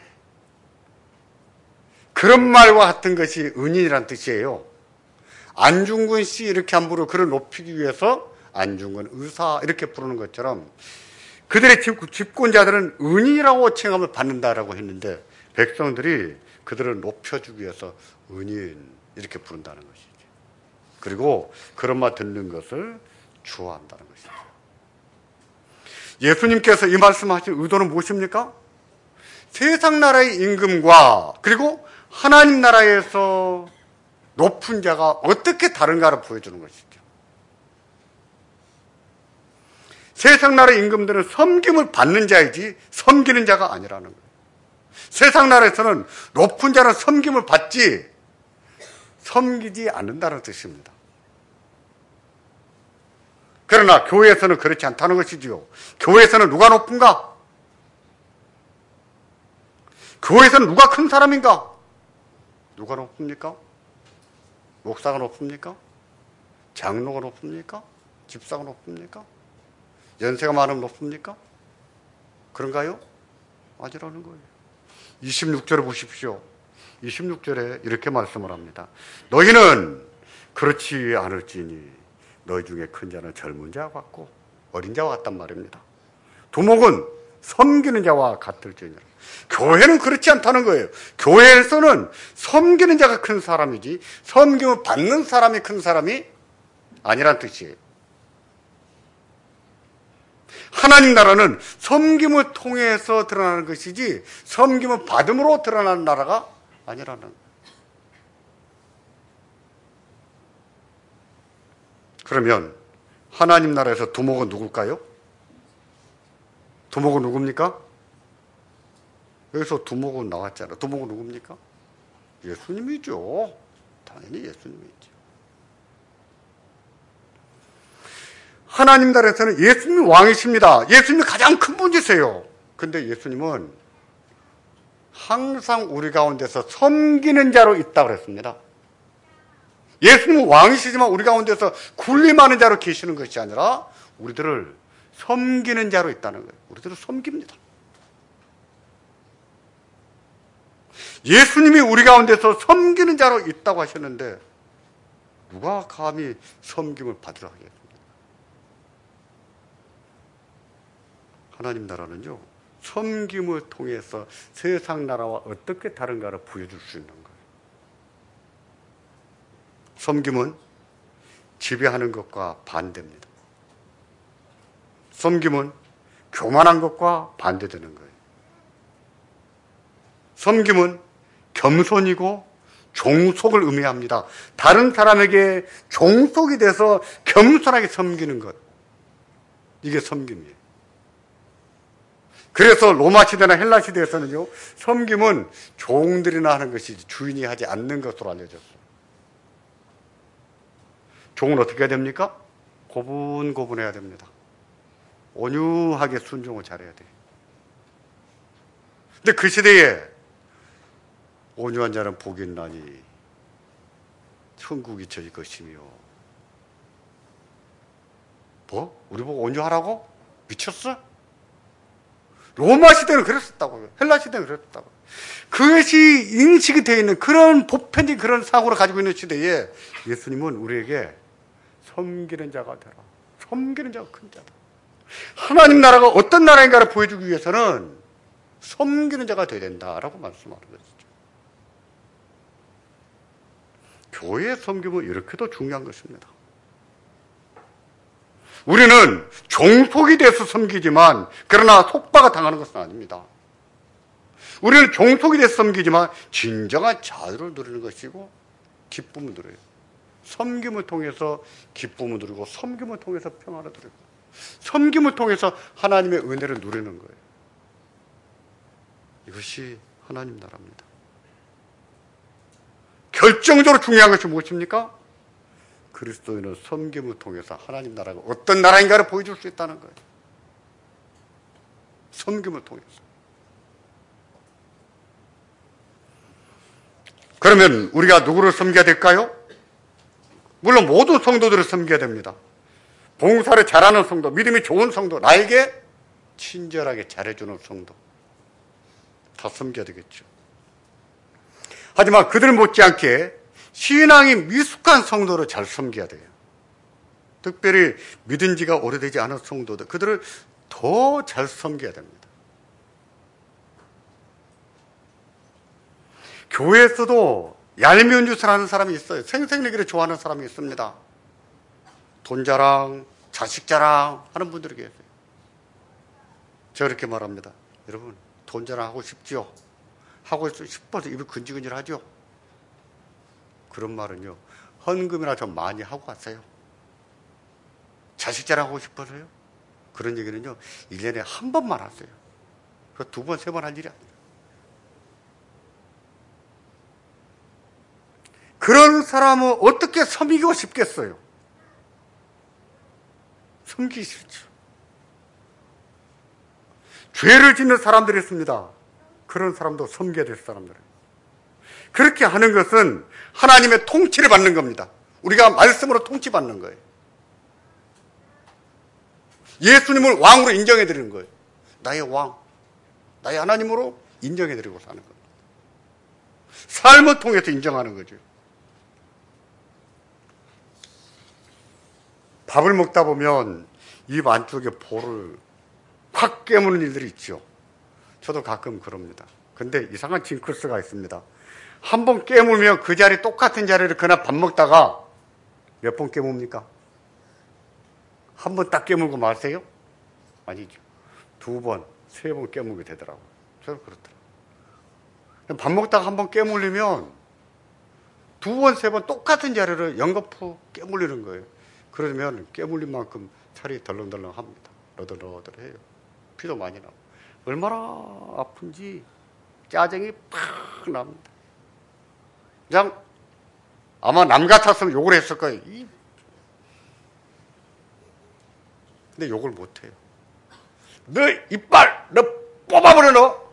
[SPEAKER 2] 그런 말과 같은 것이 은인이란 뜻이에요. 안중근 씨 이렇게 안 부르고 그를 높이기 위해서 안중근 의사 이렇게 부르는 것처럼 그들의 집권자들은 은인이라고 칭함을 받는다라고 했는데, 백성들이 그들을 높여주기 위해서 은인 이렇게 부른다는 것이죠. 그리고 그런 말 듣는 것을 좋아한다는 것이죠. 예수님께서 이 말씀하신 의도는 무엇입니까? 세상 나라의 임금과 그리고 하나님 나라에서 높은 자가 어떻게 다른가를 보여주는 것이죠. 세상 나라의 임금들은 섬김을 받는 자이지 섬기는 자가 아니라는 거예요. 세상 나라에서는 높은 자는 섬김을 받지 섬기지 않는다는 뜻입니다. 그러나 교회에서는 그렇지 않다는 것이지요. 교회에서는 누가 높은가? 교회에서는 누가 큰 사람인가? 누가 높습니까? 목사가 높습니까? 장로가 높습니까? 집사가 높습니까? 연세가 많으면 높습니까? 그런가요? 아니라는 거예요. 26절을 보십시오. 26절에 이렇게 말씀을 합니다. 너희는 그렇지 않을지니 너희 중에 큰 자는 젊은 자와 같고 어린 자와 같단 말입니다. 두목은 섬기는 자와 같을지니라. 교회는 그렇지 않다는 거예요. 교회에서는 섬기는 자가 큰 사람이지 섬김을 받는 사람이 큰 사람이 아니란 뜻이에요. 하나님 나라는 섬김을 통해서 드러나는 것이지 섬김을 받음으로 드러나는 나라가 아니라는 거예요. 그러면 하나님 나라에서 두목은 누굴까요? 두목은 누굽니까? 여기서 두목은 나왔잖아요. 두목은 누굽니까? 예수님이죠. 당연히 예수님이죠. 하나님 나라에서는 예수님이 왕이십니다. 예수님이 가장 큰 분이세요. 근데 예수님은 항상 우리 가운데서 섬기는 자로 있다고 그랬습니다. 예수님은 왕이시지만 우리 가운데서 군림하는 자로 계시는 것이 아니라 우리들을 섬기는 자로 있다는 거예요. 우리들을 섬깁니다. 예수님이 우리 가운데서 섬기는 자로 있다고 하셨는데 누가 감히 섬김을 받으라 하겠습니까? 하나님 나라는요, 섬김을 통해서 세상 나라와 어떻게 다른가를 보여줄 수 있는 거예요. 섬김은 지배하는 것과 반대입니다. 섬김은 교만한 것과 반대되는 거예요. 섬김은 겸손이고 종속을 의미합니다. 다른 사람에게 종속이 돼서 겸손하게 섬기는 것. 이게 섬김이에요. 그래서 로마 시대나 헬라 시대에서는요, 섬김은 종들이나 하는 것이 주인이 하지 않는 것으로 알려졌어요. 종은 어떻게 해야 됩니까? 고분고분해야 됩니다. 온유하게 순종을 잘해야 돼요. 근데 그 시대에 온유한 자는 복이 있나니 천국이 저희 것이며. 뭐? 우리 보고 온유하라고? 미쳤어? 로마 시대는 그랬었다고요. 헬라 시대는 그랬었다고요. 그것이 인식이 되어 있는 그런 보편적인 그런 사고를 가지고 있는 시대에 예수님은 우리에게 섬기는 자가 되라. 섬기는 자가 큰 자다. 하나님 나라가 어떤 나라인가를 보여주기 위해서는 섬기는 자가 되어야 된다라고 말씀하는 것이죠. 교회의 섬김은 이렇게도 중요한 것입니다. 우리는 종속이 돼서 섬기지만 그러나 속박을 당하는 것은 아닙니다. 우리는 종속이 돼서 섬기지만 진정한 자유를 누리는 것이고 기쁨을 누려요. 섬김을 통해서 기쁨을 누리고 섬김을 통해서 평안을 누리고 섬김을 통해서 하나님의 은혜를 누리는 거예요. 이것이 하나님 나라입니다. 결정적으로 중요한 것이 무엇입니까? 그리스도인은 섬김을 통해서 하나님 나라가 어떤 나라인가를 보여줄 수 있다는 거예요. 섬김을 통해서. 그러면 우리가 누구를 섬겨야 될까요? 물론 모든 성도들을 섬겨야 됩니다. 봉사를 잘하는 성도, 믿음이 좋은 성도, 나에게 친절하게 잘해주는 성도 다 섬겨야 되겠죠. 하지만 그들 못지않게 신앙이 미숙한 성도를 잘 섬겨야 돼요. 특별히 믿은 지가 오래되지 않은 성도들, 그들을 더 잘 섬겨야 됩니다. 교회에서도 얄미운 짓을 하는 사람이 있어요. 생색내기를 좋아하는 사람이 있습니다. 돈 자랑, 자식 자랑 하는 분들이 계세요. 제가 이렇게 말합니다. 여러분, 돈 자랑하고 싶지요? 하고 싶어서 입이 근질근질하죠? 그런 말은요, 헌금이나 좀 많이 하고 왔어요. 자식 자랑하고 싶어서요? 그런 얘기는요, 1년에 한 번만 하세요. 그 2번, 3번 할 일이 아니에요. 그런 사람은 어떻게 섬기고 싶겠어요? 섬기기 싫죠. 죄를 짓는 사람들이 있습니다. 그런 사람도 섬겨야 될 사람들이에요. 그렇게 하는 것은 하나님의 통치를 받는 겁니다. 우리가 말씀으로 통치받는 거예요. 예수님을 왕으로 인정해드리는 거예요. 나의 왕, 나의 하나님으로 인정해드리고 사는 겁니다. 삶을 통해서 인정하는 거죠. 밥을 먹다 보면 입 안쪽에 볼을 확 깨무는 일들이 있죠. 저도 가끔 그럽니다. 근데 이상한 징크스가 있습니다. 한 번 깨물면 그 자리, 똑같은 자리를 그날 밥 먹다가 몇 번 깨뭅니까? 한 번 딱 깨물고 마세요? 아니죠. 2번, 3번 깨물게 되더라고요. 저는 그렇더라고요. 밥 먹다가 한 번 깨물리면 2번, 3번 똑같은 자리를 연거푸 깨물리는 거예요. 그러면 깨물린 만큼 살이 덜렁덜렁합니다. 너덜너덜해요. 피도 많이 나고. 얼마나 아픈지 짜증이 팍 납니다. 그냥 아마 남 같았으면 욕을 했을 거예요. 근데 욕을 못해요. 너 이빨 너 뽑아버려 너.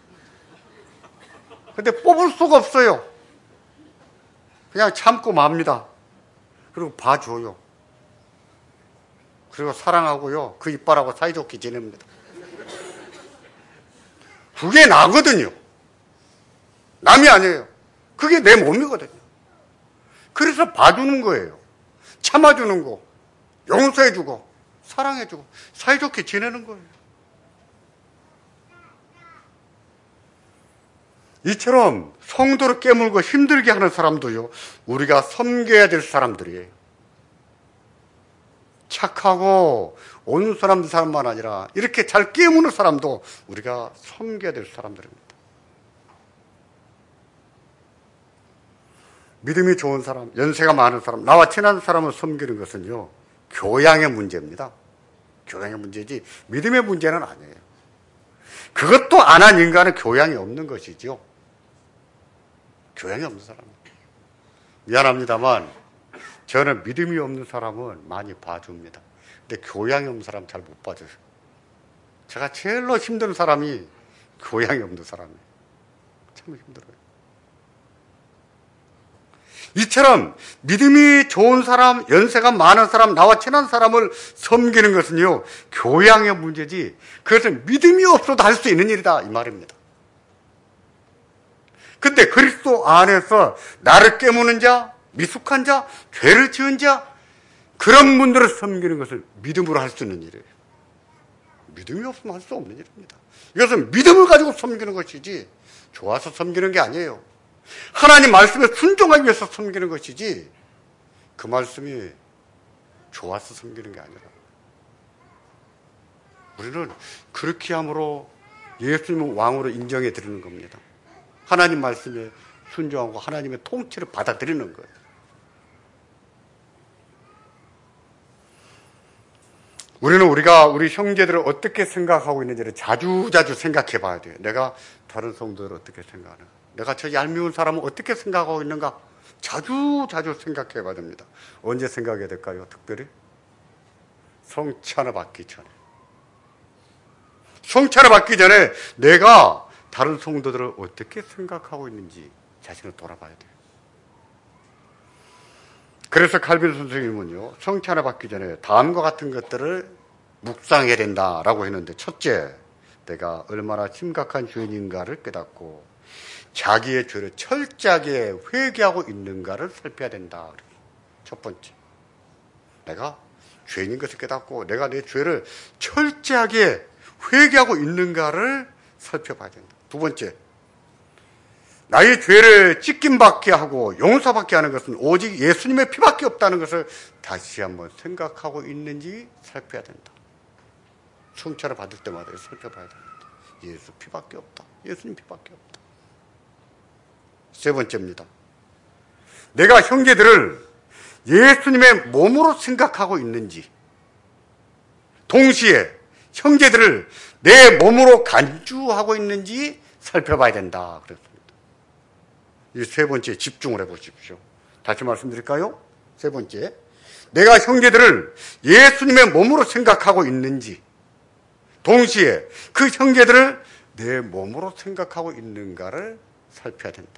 [SPEAKER 2] 근데 뽑을 수가 없어요. 그냥 참고 맙니다. 그리고 봐줘요. 그리고 사랑하고요. 그 이빨하고 사이좋게 지냅니다. 그게 나거든요. 남이 아니에요. 그게 내 몸이거든요. 그래서 봐주는 거예요. 참아주는 거, 용서해주고, 사랑해주고, 사이좋게 지내는 거예요. 이처럼 성도를 깨물고 힘들게 하는 사람도요, 우리가 섬겨야 될 사람들이에요. 착하고 온순한 사람만 아니라 이렇게 잘 깨무는 사람도 우리가 섬겨야 될 사람들입니다. 믿음이 좋은 사람, 연세가 많은 사람, 나와 친한 사람을 섬기는 것은요, 교양의 문제입니다. 교양의 문제지 믿음의 문제는 아니에요. 그것도 안 한 인간은 교양이 없는 것이죠. 교양이 없는 사람은. 미안합니다만 저는 믿음이 없는 사람은 많이 봐줍니다. 근데 교양이 없는 사람 잘 못 봐줘요. 제가 제일로 힘든 사람이 교양이 없는 사람이에요. 참 힘들어요. 이처럼 믿음이 좋은 사람, 연세가 많은 사람, 나와 친한 사람을 섬기는 것은요, 교양의 문제지, 그것은 믿음이 없어도 할 수 있는 일이다, 이 말입니다. 근데 그리스도 안에서 나를 깨무는 자, 미숙한 자, 죄를 지은 자, 그런 분들을 섬기는 것을 믿음으로 할 수 있는 일이에요. 믿음이 없으면 할 수 없는 일입니다. 이것은 믿음을 가지고 섬기는 것이지 좋아서 섬기는 게 아니에요. 하나님 말씀에 순종하기 위해서 섬기는 것이지 그 말씀이 좋아서 섬기는 게 아니라, 우리는 그렇게 함으로 예수님을 왕으로 인정해 드리는 겁니다. 하나님 말씀에 순종하고 하나님의 통치를 받아들이는 거예요. 우리는 우리 형제들을 어떻게 생각하고 있는지를 자주자주 생각해 봐야 돼요. 내가 다른 성도들을 어떻게 생각하는가, 내가 저 얄미운 사람을 어떻게 생각하고 있는가, 자주자주 생각해 봐야 됩니다. 언제 생각해야 될까요? 특별히 성찬을 받기 전에. 성찬을 받기 전에 내가 다른 성도들을 어떻게 생각하고 있는지 자신을 돌아봐야 돼요. 그래서 칼빈 선생님은요, 성찬을 받기 전에 다음과 같은 것들을 묵상해야 된다라고 했는데, 첫째, 내가 얼마나 심각한 죄인인가를 깨닫고 자기의 죄를 철저하게 회개하고 있는가를 살펴야 된다. 첫 번째, 내가 죄인인 것을 깨닫고 내가 내 죄를 철저하게 회개하고 있는가를 살펴봐야 된다. 두 번째, 나의 죄를 찢김받게 하고 용서받게 하는 것은 오직 예수님의 피밖에 없다는 것을 다시 한번 생각하고 있는지 살펴야 된다. 성찬을 받을 때마다 살펴봐야 됩니다. 예수 피밖에 없다. 예수님 피밖에 없다. 세 번째입니다. 내가 형제들을 예수님의 몸으로 생각하고 있는지, 동시에 형제들을 내 몸으로 간주하고 있는지 살펴봐야 된다. 그랬습니다. 이 세 번째 집중을 해보십시오. 다시 말씀드릴까요? 세 번째, 내가 형제들을 예수님의 몸으로 생각하고 있는지, 동시에 그 형제들을 내 몸으로 생각하고 있는가를 살펴야 된다.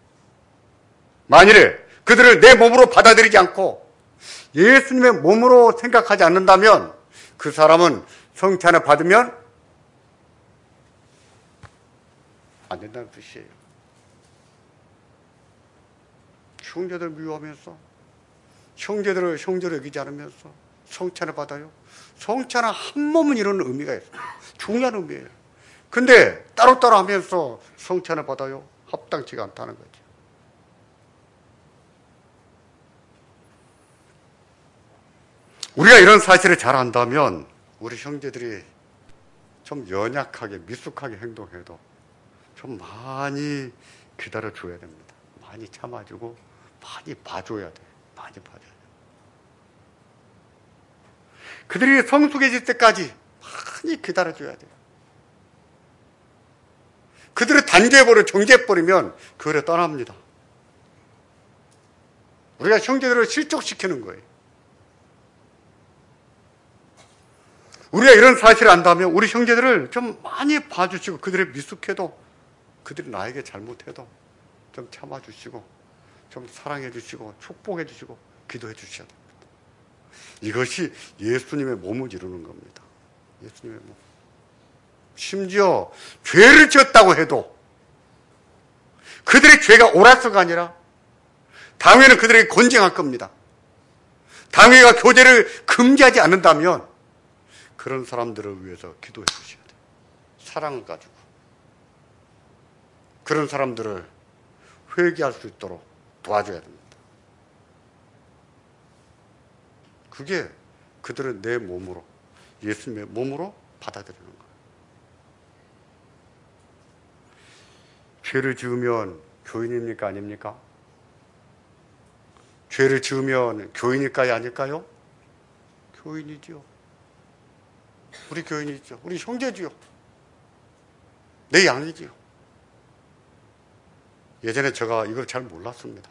[SPEAKER 2] 만일에 그들을 내 몸으로 받아들이지 않고 예수님의 몸으로 생각하지 않는다면 그 사람은 성찬을 받으면 안 된다는 뜻이에요. 형제들을 미워하면서, 형제들을 형제로 여기지 않으면서 성찬을 받아요. 성찬은 한 몸은 이런 의미가 있어요. 중요한 의미예요. 근데 따로따로 하면서 성찬을 받아요. 합당치가 않다는 거죠. 우리가 이런 사실을 잘 안다면 우리 형제들이 좀 연약하게 미숙하게 행동해도 좀 많이 기다려줘야 됩니다. 많이 참아주고 많이 봐줘야 돼. 많이 봐줘야 돼. 그들이 성숙해질 때까지 많이 기다려줘야 돼요. 그들을 단죄해버려 정죄해버리면 그들을 떠납니다. 우리가 형제들을 실족시키는 거예요. 우리가 이런 사실을 안다면 우리 형제들을 좀 많이 봐주시고, 그들의 미숙해도, 그들이 나에게 잘못해도 좀 참아주시고, 좀 사랑해주시고, 축복해주시고, 기도해주셔야 됩니다. 이것이 예수님의 몸을 이루는 겁니다. 예수님의 몸. 심지어 죄를 지었다고 해도 그들의 죄가 옳아서가 아니라 당회는 그들에게 건쟁할 겁니다. 당회가 교제를 금지하지 않는다면 그런 사람들을 위해서 기도해 주셔야 돼요. 사랑을 가지고 그런 사람들을 회개할 수 있도록 도와줘야 됩니다. 그게 그들은 내 몸으로, 예수님의 몸으로 받아들이는 거예요. 죄를 지으면 교인입니까? 아닙니까? 죄를 지으면 교인일까요? 아닐까요? 교인이지요. 우리 교인이죠. 우리 형제지요. 내 양이지요. 예전에 제가 이걸 잘 몰랐습니다.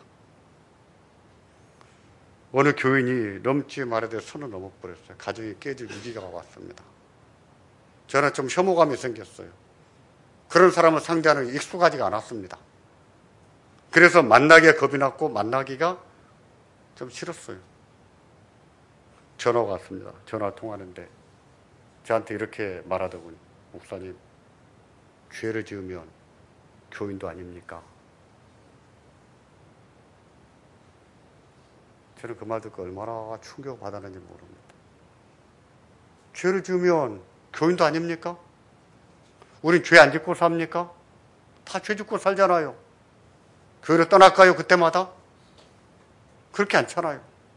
[SPEAKER 2] 어느 교인이 넘지 말아야 될 선을 넘어버렸어요. 가정이 깨질 위기가 왔습니다. 저는 좀 혐오감이 생겼어요. 그런 사람을 상대하는 게 익숙하지가 않았습니다. 그래서 만나기가 겁이 났고 만나기가 좀 싫었어요. 전화가 왔습니다. 전화 통화하는데 저한테 이렇게 말하더군요. 목사님, 죄를 지으면 교인도 아닙니까? 저는 그 말 듣고 얼마나 충격받았는지 모릅니다. 죄를 지으면 교인도 아닙니까? 우린 죄 안 짓고 삽니까? 다 죄 짓고 살잖아요. 교회를 떠날까요? 그때마다? 그렇게 않잖아요.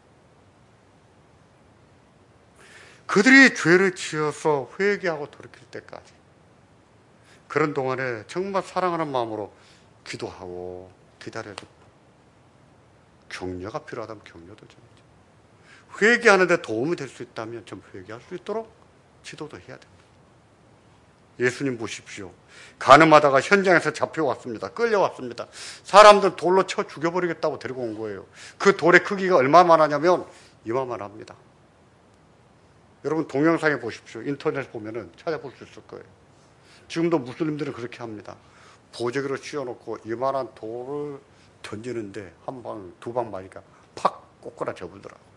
[SPEAKER 2] 그들이 죄를 지어서 회개하고 돌이킬 때까지 그런 동안에 정말 사랑하는 마음으로 기도하고 기다려주고 격려가 필요하다면 격려도 좀 해줘. 회개하는 데 도움이 될 수 있다면 좀 회개할 수 있도록 지도도 해야 됩니다. 예수님 보십시오. 가늠하다가 현장에서 잡혀왔습니다. 끌려왔습니다. 사람들 돌로 쳐 죽여버리겠다고 데리고 온 거예요. 그 돌의 크기가 얼마만 하냐면 이만만 합니다. 여러분 동영상에 보십시오. 인터넷 보면은 찾아볼 수 있을 거예요. 지금도 무슬림들은 그렇게 합니다. 보재기로 씌워놓고 이만한 돌을 던지는데 한 방, 두 방 맞으니까 팍 꼬꾸라져 버리더라고요.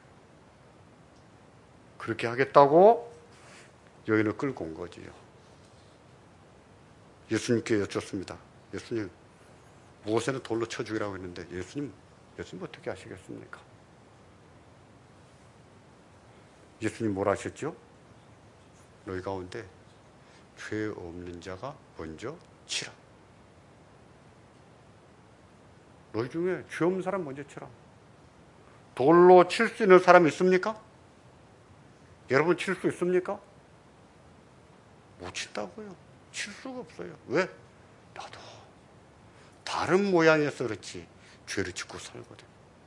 [SPEAKER 2] 그렇게 하겠다고 여인을 끌고 온 거지요. 예수님께 여쭙습니다. 예수님, 모세는 돌로 쳐 죽이라고 했는데 예수님 어떻게 하시겠습니까? 예수님 뭐라 하셨죠? 너희 가운데 죄 없는 자가 먼저 치라. 너희 중에 죄 없는 사람 먼저 치라. 돌로 칠 수 있는 사람이 있습니까? 여러분 칠 수 있습니까? 못 친다고요. 칠 수가 없어요. 왜? 나도 다른 모양이어서 그렇지 죄를 짓고 살거든.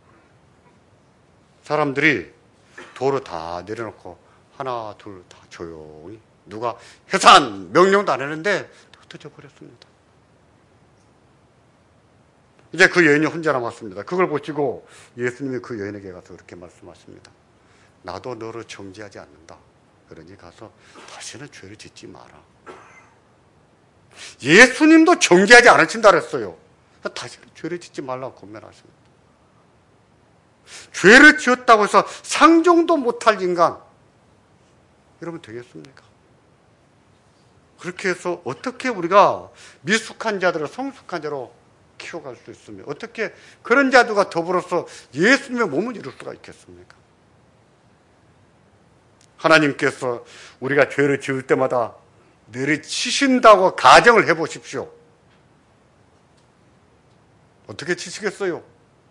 [SPEAKER 2] 사람들이 돌을 다 내려놓고 하나 둘 다 조용히 누가 해산 명령도 안 했는데 흩어져 버렸습니다. 이제 그 여인이 혼자 남았습니다. 그걸 보시고 예수님이 그 여인에게 가서 그렇게 말씀하십니다. 나도 너를 정죄하지 않는다. 그러니 가서 다시는 죄를 짓지 마라. 예수님도 정죄하지 않으신다 그랬어요. 다시는 죄를 짓지 말라고 권면하십니다. 죄를 지었다고 해서 상종도 못할 인간 여러분 되겠습니까? 그렇게 해서 어떻게 우리가 미숙한 자들을 성숙한 자로 키워갈 수 있으며 어떻게 그런 자들과 더불어서 예수님의 몸을 이룰 수가 있겠습니까? 하나님께서 우리가 죄를 지을 때마다 내리치신다고 가정을 해보십시오. 어떻게 치시겠어요?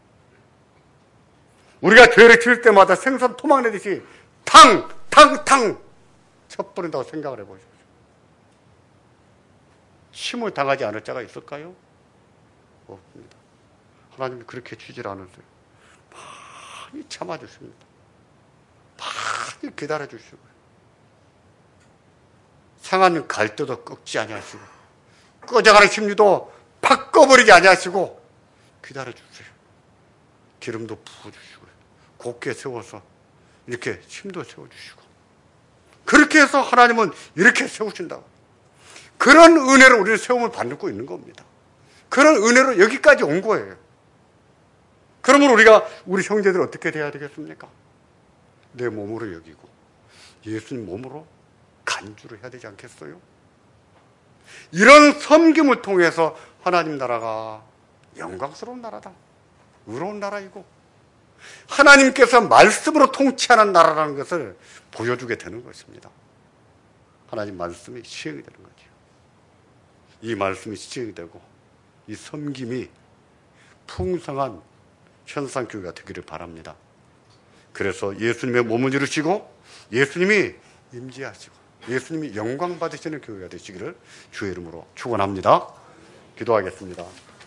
[SPEAKER 2] 우리가 죄를 지을 때마다 생선 토막 내듯이 탕 쳐버린다고 생각을 해보십시오. 심을 당하지 않을 자가 있을까요? 없습니다. 하나님이 그렇게 치질 않으세요. 많이 참아주십니다. 많이 기다려주시고요. 상한 갈대도 꺾지 아니하시고 꺼져가는 심리도 팍 꺼버리지 아니하시고 기다려주세요. 기름도 부어주시고요. 곱게 세워서 이렇게 힘도 세워주시고 그렇게 해서 하나님은 이렇게 세우신다고. 그런 은혜로 우리는 세움을 받고 있는 겁니다. 그런 은혜로 여기까지 온 거예요. 그러면 우리가 우리 형제들 어떻게 돼야 되겠습니까? 내 몸으로 여기고 예수님 몸으로 간주를 해야 되지 않겠어요? 이런 섬김을 통해서 하나님 나라가 영광스러운 나라다. 의로운 나라이고 하나님께서 말씀으로 통치하는 나라라는 것을 보여주게 되는 것입니다. 하나님 말씀이 시행이 되는 거죠. 이 말씀이 시행이 되고 이 섬김이 풍성한 현상교회가 되기를 바랍니다. 그래서 예수님의 몸을 이루시고 예수님이 임재하시고 예수님이 영광 받으시는 교회가 되시기를 주의 이름으로 축원합니다. 기도하겠습니다.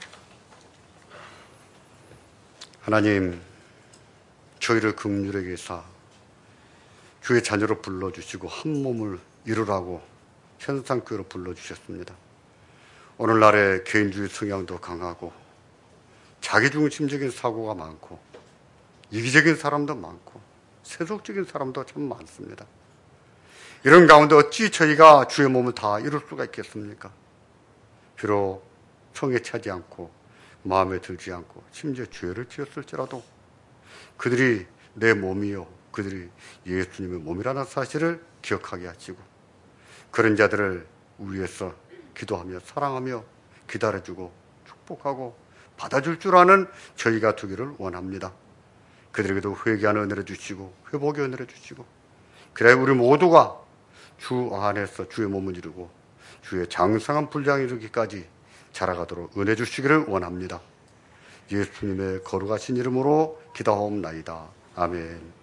[SPEAKER 2] 하나님, 저희를 긍휼히 여기사 주의 자녀로 불러주시고 한 몸을 이루라고 현상교회로 불러주셨습니다. 오늘날의 개인주의 성향도 강하고 자기중심적인 사고가 많고 이기적인 사람도 많고 세속적인 사람도 참 많습니다. 이런 가운데 어찌 저희가 주의 몸을 다 이룰 수가 있겠습니까? 비록 성에 차지 않고 마음에 들지 않고 심지어 죄를 지었을지라도 그들이 내 몸이요 그들이 예수님의 몸이라는 사실을 기억하게 하시고 그런 자들을 위해서 기도하며 사랑하며 기다려주고 축복하고 받아줄 줄 아는 저희가 되기를 원합니다. 그들에게도 회개하는 은혜를 주시고 회복의 은혜를 주시고 그래야 우리 모두가 주 안에서 주의 몸을 이루고 주의 장성한 분량을 이루기까지 자라가도록 은혜 주시기를 원합니다. 예수님의 거룩하신 이름으로 기도하옵나이다. 아멘.